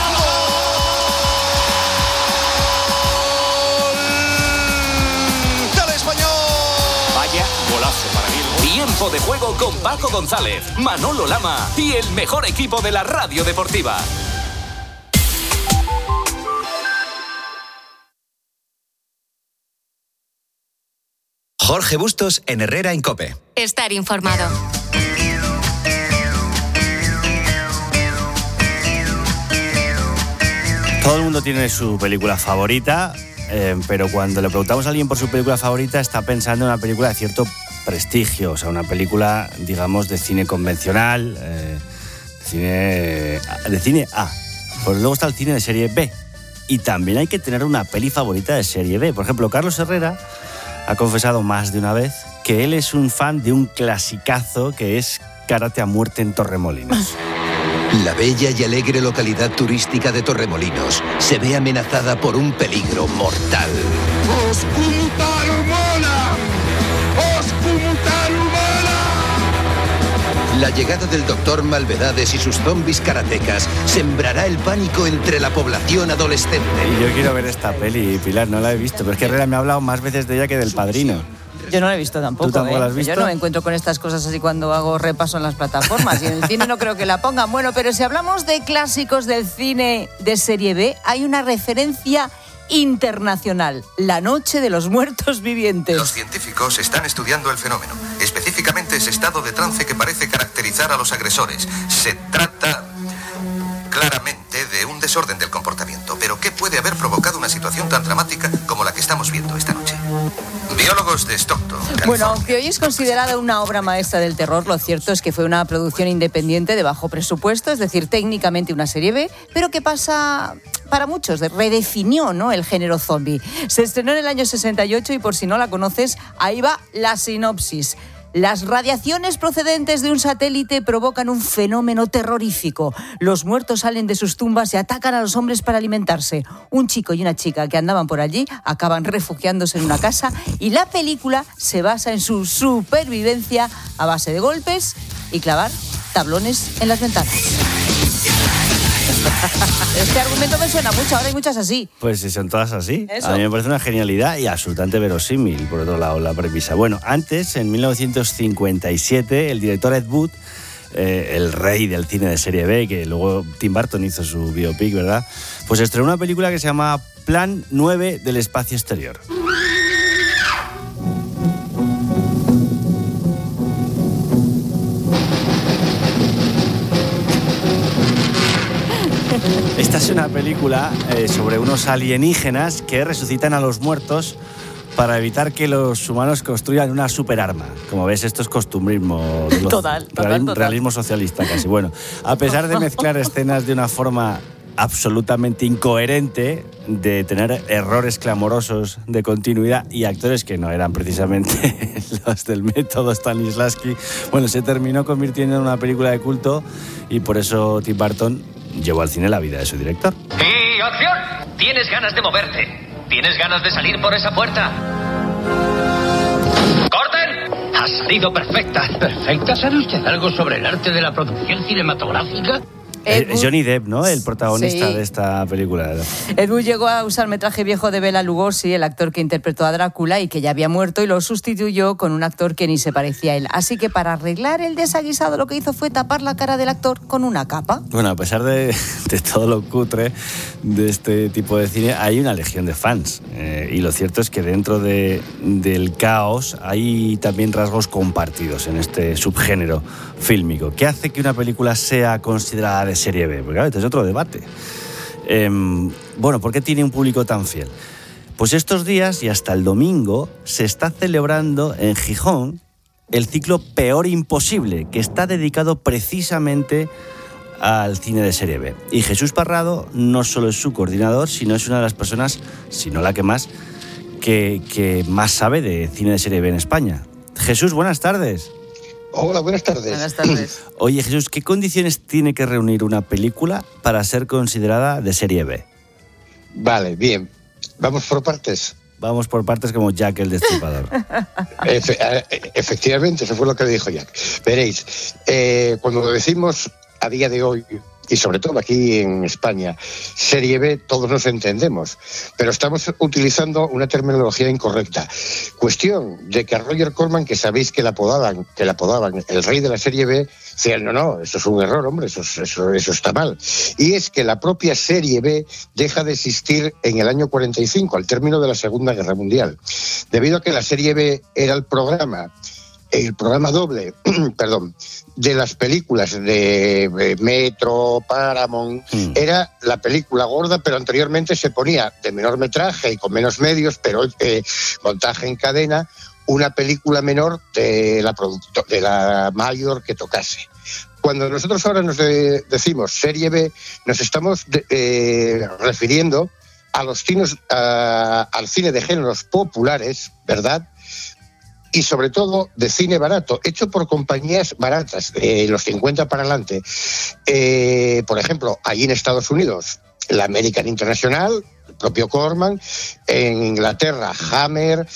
gol, gol. ¡Del Español! Vaya golazo para Virgo. Tiempo de juego con Paco González, Manolo Lama y el mejor equipo de la radio deportiva. Jorge Bustos en Herrera Incope. Estar informado. Todo el mundo tiene su película favorita, pero cuando le preguntamos a alguien por su película favorita está pensando en una película de cierto prestigio, o sea, una película, digamos, de cine convencional, de cine A. Pues luego está el cine de serie B, y también hay que tener una peli favorita de serie B. Por ejemplo, Carlos Herrera ha confesado más de una vez que él es un fan de un clasicazo que es Karate a muerte en Torremolinos. La bella y alegre localidad turística de Torremolinos se ve amenazada por un peligro mortal. La llegada del Dr. Malvedades y sus zombis karatecas sembrará el pánico entre la población adolescente. Y yo quiero ver esta peli, Pilar, no la he visto, pero es que Herrera me ha hablado más veces de ella que del Padrino. Yo no la he visto tampoco. ¿Tú tampoco la has visto? Yo no me encuentro con estas cosas así cuando hago repaso en las plataformas y en el cine no creo que la pongan. Bueno, pero si hablamos de clásicos del cine de serie B, hay una referencia internacional, La Noche de los Muertos Vivientes. Los científicos están estudiando el fenómeno, específicamente ese estado de trance que parece caracterizar a los agresores. Se trata claramente de un desorden del comportamiento, pero ¿qué puede haber provocado una situación tan dramática como la que estamos viendo esta noche? Biólogos de Stockton, California. Bueno, aunque hoy es considerada una obra maestra del terror, lo cierto es que fue una producción independiente de bajo presupuesto, es decir, técnicamente una serie B, pero que pasa, para muchos, redefinió, ¿no?, el género zombie. Se estrenó en el año 68 y por si no la conoces, ahí va la sinopsis. Las radiaciones procedentes de un satélite provocan un fenómeno terrorífico. Los muertos salen de sus tumbas y atacan a los hombres para alimentarse. Un chico y una chica que andaban por allí acaban refugiándose en una casa y la película se basa en su supervivencia a base de golpes y clavar tablones en las ventanas. Este argumento me suena mucho, ahora hay muchas así. Pues si son todas así. Eso. A mí me parece una genialidad y absolutamente verosímil, por otro lado, la premisa. Bueno, antes, en 1957, el director Ed Wood, el rey del cine de serie B, que luego Tim Burton hizo su biopic, ¿verdad?, pues estrenó una película que se llama Plan 9 del espacio exterior. Esta es una película sobre unos alienígenas que resucitan a los muertos para evitar que los humanos construyan una superarma. Como ves, esto es costumbrismo. Total. Realismo socialista casi. Bueno, a pesar de mezclar escenas de una forma absolutamente incoherente, de tener errores clamorosos de continuidad y actores que no eran precisamente los del método Stanislavski, bueno, se terminó convirtiendo en una película de culto y por eso Tim Burton llevó al cine la vida de su director. ¡Y acción! ¿Tienes ganas de moverte? ¿Tienes ganas de salir por esa puerta? ¡Corten! ¡Ha salido perfecta! ¿Perfecta? ¿Sabe usted algo sobre el arte de la producción cinematográfica? Johnny Depp, ¿no?, el protagonista Sí. de esta película. Ed Wood llegó a usar metraje viejo de Bela Lugosi, el actor que interpretó a Drácula y que ya había muerto, y lo sustituyó con un actor que ni se parecía a él. Así que para arreglar el desaguisado lo que hizo fue tapar la cara del actor con una capa. Bueno, a pesar de todo lo cutre de este tipo de cine, hay una legión de fans. Y lo cierto es que dentro del caos hay también rasgos compartidos en este subgénero fílmico. ¿Qué hace que una película sea considerada de serie B? Porque claro, este es otro debate. Bueno, ¿por qué tiene un público tan fiel? Pues estos días y hasta el domingo se está celebrando en Gijón el ciclo Peor Imposible, que está dedicado precisamente al cine de serie B. Y Jesús Parrado no solo es su coordinador, sino es una de las personas, si no la que más más sabe de cine de serie B en España. Jesús, buenas tardes. Hola, buenas tardes. Buenas tardes. Oye, Jesús, ¿qué condiciones tiene que reunir una película para ser considerada de serie B? Vale, bien. Vamos por partes. Vamos por partes como Jack el Destripador. Efectivamente, eso fue lo que dijo Jack. Veréis, cuando decimos a día de hoy, y sobre todo aquí en España, serie B, todos nos entendemos, pero estamos utilizando una terminología incorrecta. Cuestión de que a Roger Corman, que sabéis que le apodaban el rey de la serie B, decían, no, eso es un error, hombre, eso está mal. Y es que la propia serie B deja de existir en el año 45, al término de la Segunda Guerra Mundial, debido a que la serie B era el programa doble, perdón, de las películas de Metro, Paramount, era la película gorda, pero anteriormente se ponía de menor metraje y con menos medios, pero montaje en cadena, una película menor de la mayor que tocase. Cuando nosotros ahora nos decimos serie B, nos estamos refiriendo al cine de géneros populares, ¿verdad? Y sobre todo de cine barato, hecho por compañías baratas, los 50 para adelante. Por ejemplo, allí en Estados Unidos, la American International, el propio Corman, en Inglaterra, Hammer,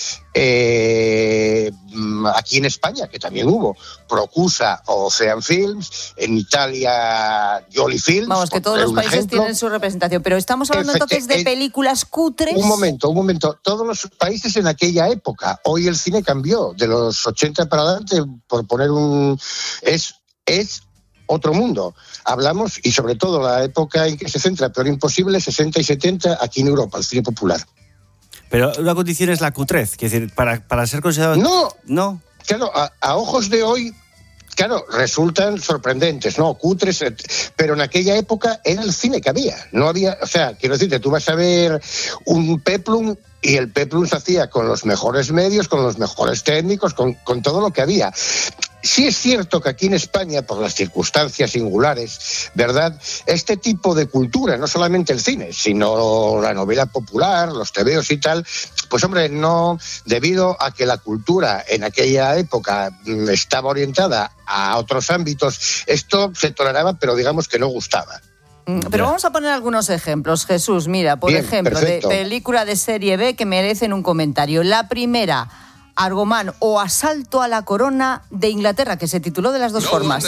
aquí en España, que también hubo, Procusa o Ocean Films, en Italia, Jolly Films. Vamos, que todos los países tienen su representación, pero estamos hablando entonces de películas cutres. Un momento, todos los países en aquella época, hoy el cine cambió, de los 80 para adelante, por poner es otro mundo. Hablamos, y sobre todo la época en que se centra Peor Imposible, 60 y 70, aquí en Europa, el cine popular. Pero una condición es la cutrez, es decir, para ser considerado... No. Claro, a ojos de hoy, claro, resultan sorprendentes, ¿no? Cutres, pero en aquella época era el cine que había. No había, o sea, quiero decirte, tú vas a ver un peplum y el peplum se hacía con los mejores medios, con los mejores técnicos, con todo lo que había. Sí es cierto que aquí en España, por las circunstancias singulares, ¿verdad?, este tipo de cultura, no solamente el cine, sino la novela popular, los tebeos y tal, pues hombre, no, debido a que la cultura en aquella época estaba orientada a otros ámbitos, esto se toleraba, pero digamos que no gustaba. Pero vamos a poner algunos ejemplos, Jesús. Mira, por ejemplo, perfecto. De película de serie B que merecen un comentario. La primera, Argomán o Asalto a la Corona de Inglaterra, que se tituló de las dos formas.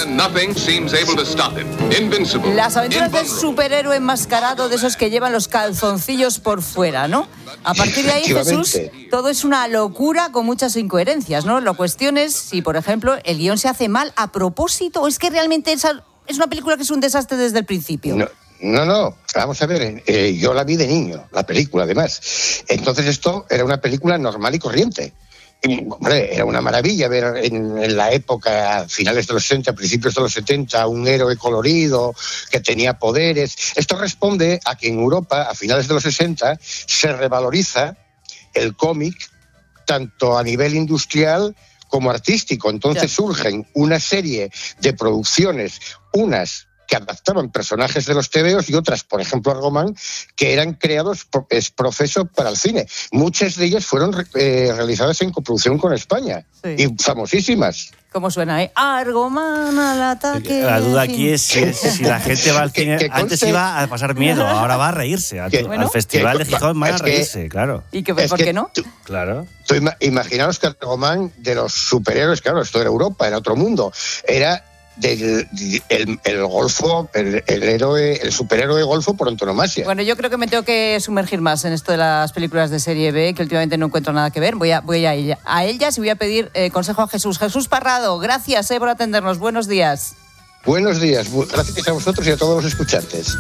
Las aventuras del superhéroe enmascarado, de esos que llevan los calzoncillos por fuera, ¿no? A partir de ahí, Jesús, todo es una locura con muchas incoherencias, ¿no? La cuestión es si, por ejemplo, el guión se hace mal a propósito o es que realmente es una película que es un desastre desde el principio. No, vamos a ver, yo la vi de niño, la película además. Entonces esto era una película normal y corriente. Hombre, era una maravilla ver en la época, finales de los 60, principios de los 70, un héroe colorido que tenía poderes. Esto responde a que en Europa, a finales de los 60, se revaloriza el cómic tanto a nivel industrial como artístico. Entonces surgen una serie de producciones, unas que adaptaban personajes de los tebeos y otras, por ejemplo, Argomán, que eran creados es profeso para el cine. Muchas de ellas fueron realizadas en coproducción con España, y famosísimas. ¿Cómo suena, Argomán al ataque. La duda aquí es si la gente va al cine. Antes iba a pasar miedo, ahora va a reírse. Al Festival de Gijón van a reírse, claro. ¿Y por qué no? Claro. Imaginaos que Argomán, de los superhéroes, claro, esto era Europa, era otro mundo, era el golfo, el héroe, el superhéroe golfo por antonomasia. Bueno, yo creo que me tengo que sumergir más en esto de las películas de serie B, que últimamente no encuentro nada que ver. Voy a ellas y voy a pedir consejo a Jesús. Jesús Parrado, gracias por atendernos. Buenos días. Buenos días. Gracias a vosotros y a todos los escuchantes.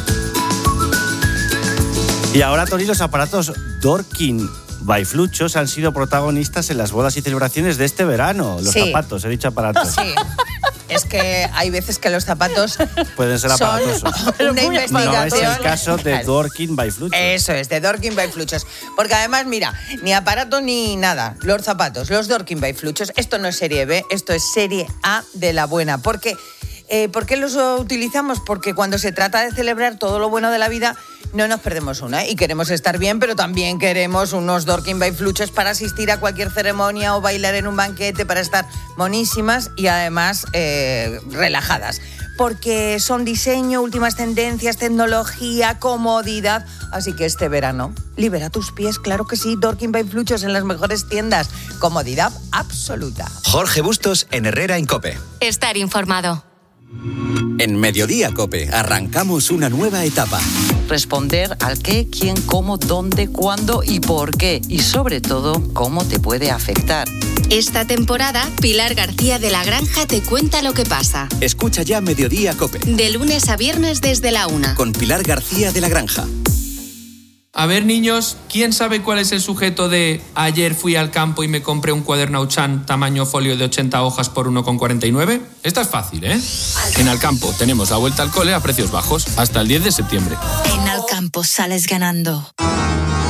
Y ahora, Tony, los aparatos Dorking by Fluchos han sido protagonistas en las bodas y celebraciones de este verano. Los zapatos, he dicho aparatos. Sí. Es que hay veces que los zapatos pueden ser aparatosos. Una investigación. No es el caso de Dorking by Fluchos. Eso es, de Dorking by Fluchos. Porque además, mira, ni aparato ni nada. Los zapatos, los Dorking by Fluchos, esto no es serie B, esto es serie A de la buena. ¿Por qué los utilizamos? Porque cuando se trata de celebrar todo lo bueno de la vida, no nos perdemos una. Y queremos estar bien, pero también queremos unos Dorking by Fluchos para asistir a cualquier ceremonia o bailar en un banquete, para estar monísimas y además relajadas. Porque son diseño, últimas tendencias, tecnología, comodidad. Así que este verano, libera tus pies, claro que sí. Dorking by Fluchos en las mejores tiendas. Comodidad absoluta. Jorge Bustos en Herrera en COPE. Estar informado. En Mediodía COPE arrancamos una nueva etapa. Responder al qué, quién, cómo, dónde, cuándo y por qué. Y sobre todo, cómo te puede afectar. Esta temporada, Pilar García de la Granja te cuenta lo que pasa. Escucha ya Mediodía COPE. De lunes a viernes desde la 1. Con Pilar García de la Granja. A ver, niños, ¿quién sabe cuál es el sujeto de ayer fui al campo y me compré un cuaderno Auchan tamaño folio de 80 hojas por 1,49? Esta es fácil, ¿eh? En Alcampo tenemos la vuelta al cole a precios bajos hasta el 10 de septiembre. En Alcampo sales ganando.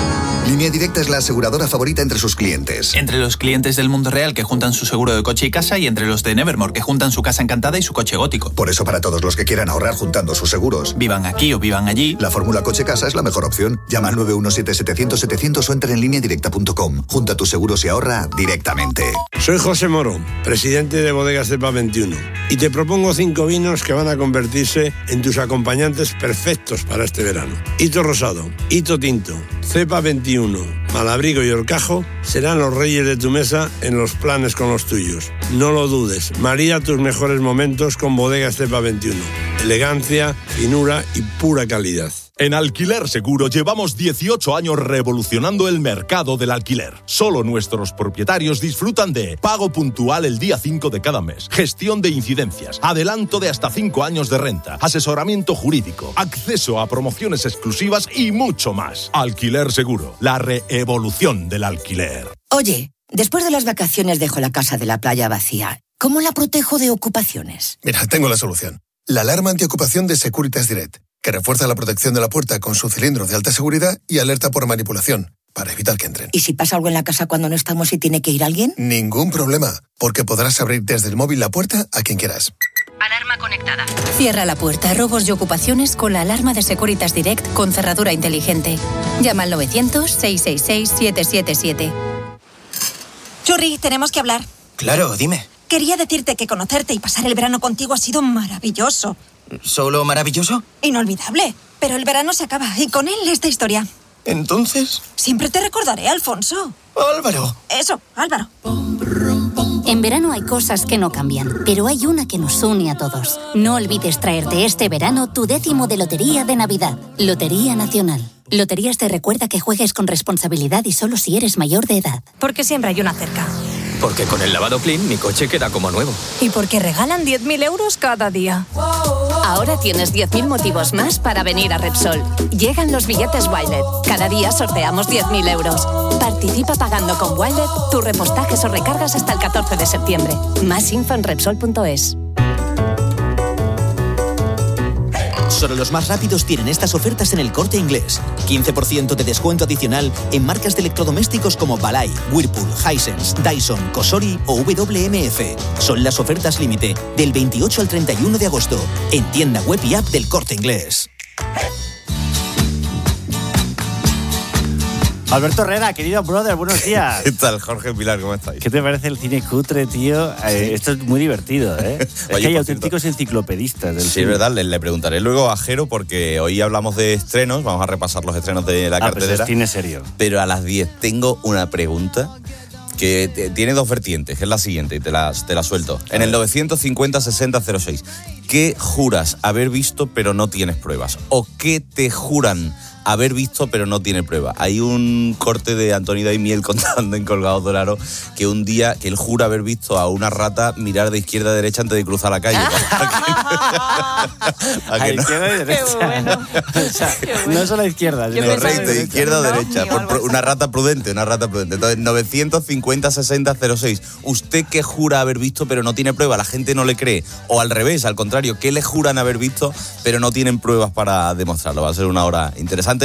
Línea Directa es la aseguradora favorita entre sus clientes. Entre los clientes del mundo real que juntan su seguro de coche y casa y entre los de Nevermore que juntan su casa encantada y su coche gótico. Por eso para todos los que quieran ahorrar juntando sus seguros, vivan aquí o vivan allí, la fórmula coche-casa es la mejor opción. Llama al 917-700-700 o entra en lineadirecta.com. Junta tus seguros y ahorra directamente. Soy José Moro, presidente de Bodegas Cepa 21, y te propongo 5 vinos que van a convertirse en tus acompañantes perfectos para este verano. Hito Rosado, Hito Tinto, Cepa 21, Malabrigo y Horcajo serán los reyes de tu mesa en los planes con los tuyos. No lo dudes, marida tus mejores momentos con Bodegas Cepa 21. Elegancia, finura y pura calidad. En Alquiler Seguro llevamos 18 años revolucionando el mercado del alquiler. Solo nuestros propietarios disfrutan de pago puntual el día 5 de cada mes, gestión de incidencias, adelanto de hasta 5 años de renta, asesoramiento jurídico, acceso a promociones exclusivas y mucho más. Alquiler Seguro, la reevolución del alquiler. Oye, después de las vacaciones dejo la casa de la playa vacía. ¿Cómo la protejo de ocupaciones? Mira, tengo la solución. La alarma antiocupación de Securitas Direct, que refuerza la protección de la puerta con su cilindro de alta seguridad y alerta por manipulación, para evitar que entren. ¿Y si pasa algo en la casa cuando no estamos y tiene que ir alguien? Ningún problema, porque podrás abrir desde el móvil la puerta a quien quieras. Alarma conectada. Cierra la puerta a robos y ocupaciones con la alarma de Securitas Direct con cerradura inteligente. Llama al 900-666-777. Churri, tenemos que hablar. Claro, dime. Quería decirte que conocerte y pasar el verano contigo ha sido maravilloso. ¿Solo maravilloso? Inolvidable. Pero el verano se acaba y con él esta historia. ¿Entonces? Siempre te recordaré, Alfonso. Álvaro. Eso, Álvaro. En verano hay cosas que no cambian, pero hay una que nos une a todos. No olvides traerte este verano tu 10º de Lotería de Navidad. Lotería Nacional. Loterías te recuerda que juegues con responsabilidad y solo si eres mayor de edad. Porque siempre hay una cerca. Porque con el lavado Clean mi coche queda como nuevo. Y porque regalan 10.000 euros cada día. Ahora tienes 10.000 motivos más para venir a Repsol. Llegan los billetes Wilet. Cada día sorteamos 10.000 euros. Participa pagando con Wilet tus repostajes o recargas hasta el 14 de septiembre. Más info en Repsol.es. Solo los más rápidos tienen estas ofertas en El Corte Inglés. 15% de descuento adicional en marcas de electrodomésticos como Balay, Whirlpool, Hisense, Dyson, Cosori o WMF. Son las ofertas límite del 28 al 31 de agosto en tienda web y app del Corte Inglés. Alberto Herrera, querido brother, buenos días. ¿Qué tal, Jorge Pilar? ¿Cómo estáis? ¿Qué te parece el cine cutre, tío? Esto es muy divertido, ¿eh? Es Oye, que hay por auténticos cierto, enciclopedistas del sí, cine. es verdad, le preguntaré luego a Jero porque hoy hablamos de estrenos, vamos a repasar los estrenos de la cartelera. Pues es cine serio. Pero a las 10 tengo una pregunta que tiene dos vertientes, que es la siguiente, y te la suelto. En el 950-60-06, ¿qué juras haber visto pero no tienes pruebas? ¿O qué te juran haber visto pero no tiene prueba? Hay un corte de Antoni Daimiel contando en Colgados de Aro que un día que él jura haber visto a una rata mirar de izquierda a derecha antes de cruzar la calle. A izquierda y derecha. Qué bueno. O sea, no solo a izquierda. Correcto, de izquierda a derecha. Una rata prudente. Entonces, 950-60-06. ¿Usted qué jura haber visto pero no tiene prueba? La gente no le cree. O al revés, al contrario, ¿qué le juran haber visto pero no tienen pruebas para demostrarlo? Va a ser una hora interesante.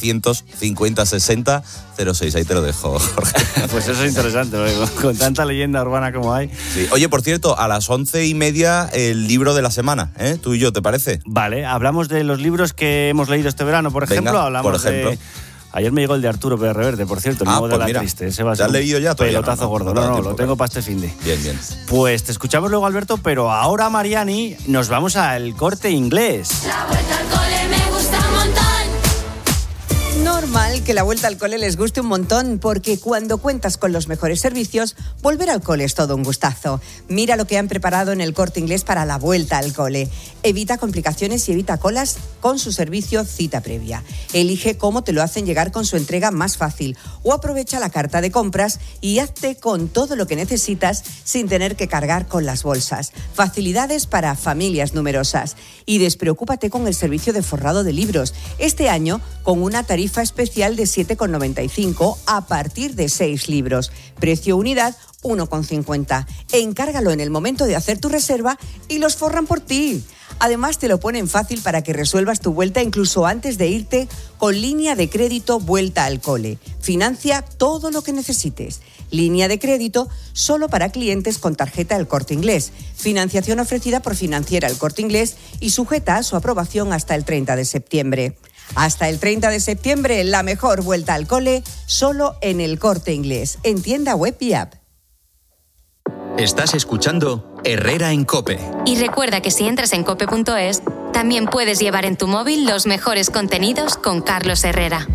950-60-06. Ahí te lo dejo, Jorge. Pues eso es interesante, con tanta leyenda urbana como hay. Sí. Oye, por cierto, a las 11:30 el libro de la semana, ¿eh? Tú y yo, ¿te parece? Vale, hablamos de los libros que hemos leído este verano, por ejemplo. Venga, hablamos por ejemplo. de... Ayer me llegó el de Arturo Pérez Reverte, por cierto, el nuevo de la mira, triste. Ese va a ¿te has ser leído ya? Pelotazo gordo. No, lo tengo para este finde. Bien, bien. Pues te escuchamos luego, Alberto, pero ahora, Mariani, nos vamos al Corte Inglés. La vuelta al cole me gusta un montón. Normal que la vuelta al cole les guste un montón, porque cuando cuentas con los mejores servicios, volver al cole es todo un gustazo. Mira lo que han preparado en el Corte Inglés para la vuelta al cole. Evita complicaciones y evita colas con su servicio cita previa. Elige cómo te lo hacen llegar con su entrega más fácil, o aprovecha la carta de compras y hazte con todo lo que necesitas sin tener que cargar con las bolsas. Facilidades para familias numerosas. Y despreocúpate con el servicio de forrado de libros. Este año con una tarifa especial de 7,95 a partir de 6 libros. Precio unidad 1,50. Encárgalo en el momento de hacer tu reserva y los forran por ti. Además, te lo ponen fácil para que resuelvas tu vuelta incluso antes de irte con línea de crédito Vuelta al Cole. Financia todo lo que necesites. Línea de crédito solo para clientes con tarjeta El Corte Inglés. Financiación ofrecida por Financiera El Corte Inglés y sujeta a su aprobación hasta el 30 de septiembre. Hasta el 30 de septiembre, la mejor vuelta al cole, solo en El Corte Inglés, en tienda web y app. Estás escuchando Herrera en COPE. Y recuerda que si entras en cope.es, también puedes llevar en tu móvil los mejores contenidos con Carlos Herrera.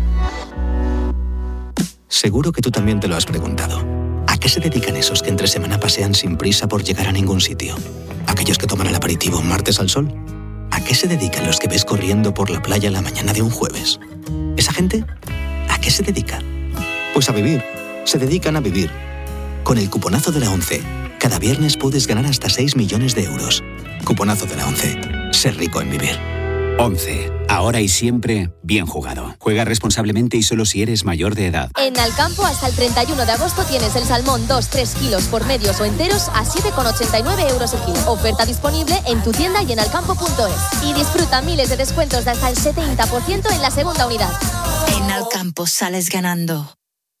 Seguro que tú también te lo has preguntado. ¿A qué se dedican esos que entre semana pasean sin prisa por llegar a ningún sitio? ¿Aquellos que toman el aperitivo un martes al sol? ¿A qué se dedican los que ves corriendo por la playa la mañana de un jueves? ¿Esa gente? ¿A qué se dedica? Pues a vivir. Se dedican a vivir. Con el cuponazo de la ONCE, cada viernes puedes ganar hasta 6 millones de euros. Cuponazo de la ONCE. Ser rico en vivir. 11. Ahora y siempre, bien jugado. Juega responsablemente y solo si eres mayor de edad. En Alcampo, hasta el 31 de agosto tienes el salmón 2-3 kilos por medios o enteros a 7,89 euros el kilo. Oferta disponible en tu tienda y en alcampo.es. Y disfruta miles de descuentos de hasta el 70% en la segunda unidad. En Alcampo sales ganando.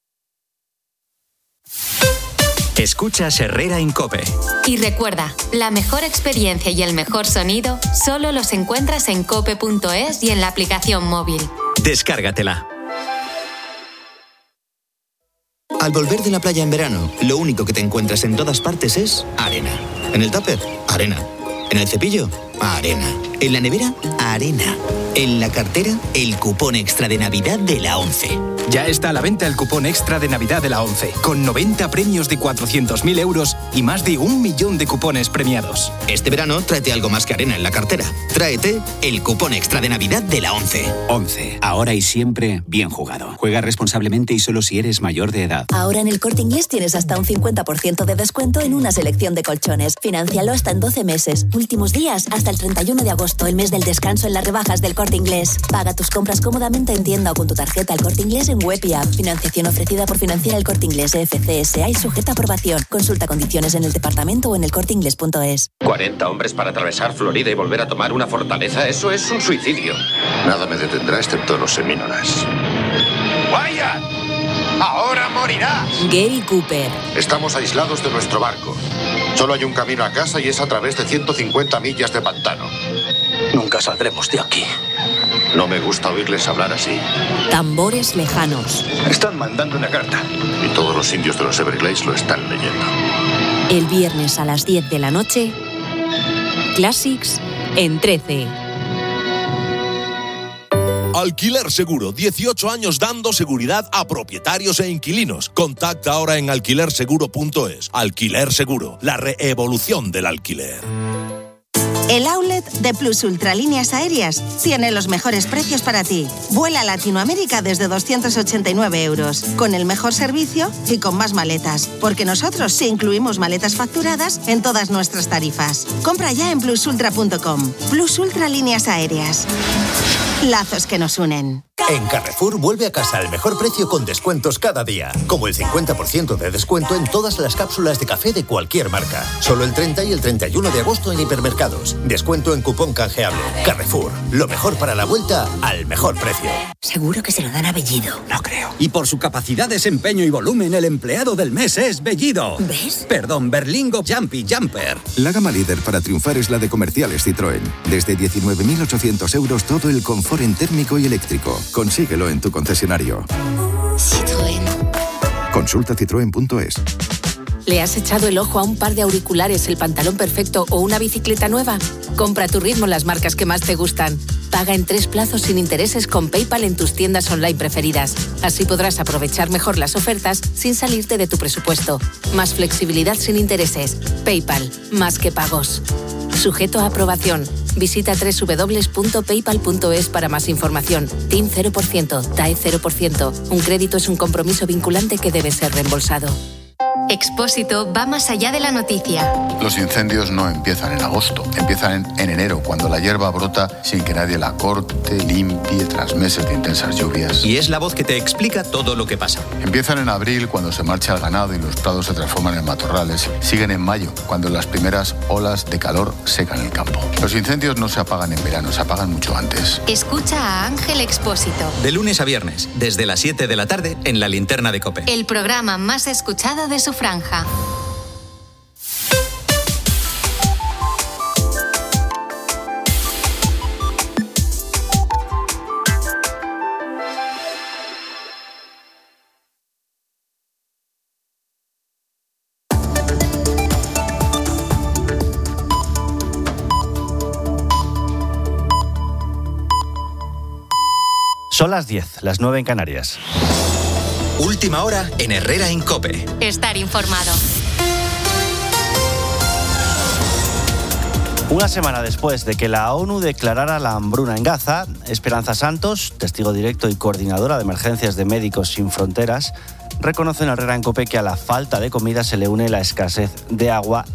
Escuchas Herrera en COPE. Y recuerda, la mejor experiencia y el mejor sonido solo los encuentras en cope.es y en la aplicación móvil. Descárgatela. Al volver de la playa en verano, lo único que te encuentras en todas partes es arena. En el tupper, arena. En el cepillo, arena. En la nevera, arena. En la cartera, el cupón extra de Navidad de la ONCE. Ya está a la venta el cupón extra de Navidad de la ONCE, con 90 premios de 400.000 euros y más de 1 millón de cupones premiados. Este verano, tráete algo más que arena en la cartera. Tráete el cupón extra de Navidad de la ONCE. 11. Ahora y siempre, bien jugado. Juega responsablemente y solo si eres mayor de edad. Ahora en El Corte Inglés tienes hasta un 50% de descuento en una selección de colchones. Financialo hasta en 12 meses. Últimos días, hasta el 31 de agosto, el mes del descanso en las rebajas del Corte Inglés. Paga tus compras cómodamente en tienda o con tu tarjeta El Corte Inglés en web y app. Financiación ofrecida por Financiera El Corte Inglés FCSA y sujeta a aprobación. Consulta condiciones en el departamento o en elcorteinglés.es. 40 hombres para atravesar Florida y volver a tomar una fortaleza, eso es un suicidio. Nada me detendrá excepto los semínolas. ¡Wyatt! ¡Ahora morirás! Gary Cooper. Estamos aislados de nuestro barco. Solo hay un camino a casa y es a través de 150 millas de pantano. Nunca saldremos de aquí. No me gusta oírles hablar así. Tambores lejanos. Están mandando una carta. Y todos los indios de los Everglades lo están leyendo. El viernes a las 10 de la noche, Classics en 13. Alquiler Seguro, 18 años dando seguridad a propietarios e inquilinos. Contacta ahora en alquilerseguro.es. Alquiler Seguro, la reevolución del alquiler. El outlet de Plus Ultralíneas Aéreas tiene los mejores precios para ti. Vuela a Latinoamérica desde 289 euros, con el mejor servicio y con más maletas, porque nosotros sí incluimos maletas facturadas en todas nuestras tarifas. Compra ya en plusultra.com. Plus Ultralíneas Aéreas. Lazos que nos unen. En Carrefour vuelve a casa al mejor precio con descuentos cada día. Como el 50% de descuento en todas las cápsulas de café de cualquier marca. Solo el 30 y el 31 de agosto en hipermercados. Descuento en cupón canjeable. Carrefour, lo mejor para la vuelta al mejor precio. Seguro que se lo dan a Bellido. No creo. Y por su capacidad, desempeño y volumen, el empleado del mes es Bellido. ¿Ves? Perdón, Berlingo Jumpy Jumper. La gama líder para triunfar es la de comerciales Citroën. Desde 19.800 euros todo el confort en térmico y eléctrico. Consíguelo en tu concesionario. Citroën. Consulta citroen.es. ¿Le has echado el ojo a un par de auriculares, el pantalón perfecto o una bicicleta nueva? Compra a tu ritmo las marcas que más te gustan. Paga en 3 plazos sin intereses con PayPal en tus tiendas online preferidas. Así podrás aprovechar mejor las ofertas sin salirte de tu presupuesto. Más flexibilidad sin intereses. PayPal, más que pagos. Sujeto a aprobación. Visita www.paypal.es para más información. TIN 0%, TAE 0%. Un crédito es un compromiso vinculante que debe ser reembolsado. Expósito va más allá de la noticia. Los incendios no empiezan en agosto, empiezan en enero, cuando la hierba brota sin que nadie la corte, limpie, tras meses de intensas lluvias. Y es la voz que te explica todo lo que pasa. Empiezan en abril, cuando se marcha el ganado y los prados se transforman en matorrales. Siguen en mayo, cuando las primeras olas de calor secan el campo. Los incendios no se apagan en verano, se apagan mucho antes. Escucha a Ángel Expósito. De lunes a viernes, desde las 7 de la tarde, en La Linterna de COPE. El programa más escuchado de su franja. Son las 10, las 9 en Canarias. Última hora en Herrera en COPE. Estar informado. Una semana después de que la ONU declarara la hambruna en Gaza, Esperanza Santos, testigo directo y coordinadora de emergencias de Médicos Sin Fronteras, reconoce en Herrera en COPE que a la falta de comida se le une la escasez de agua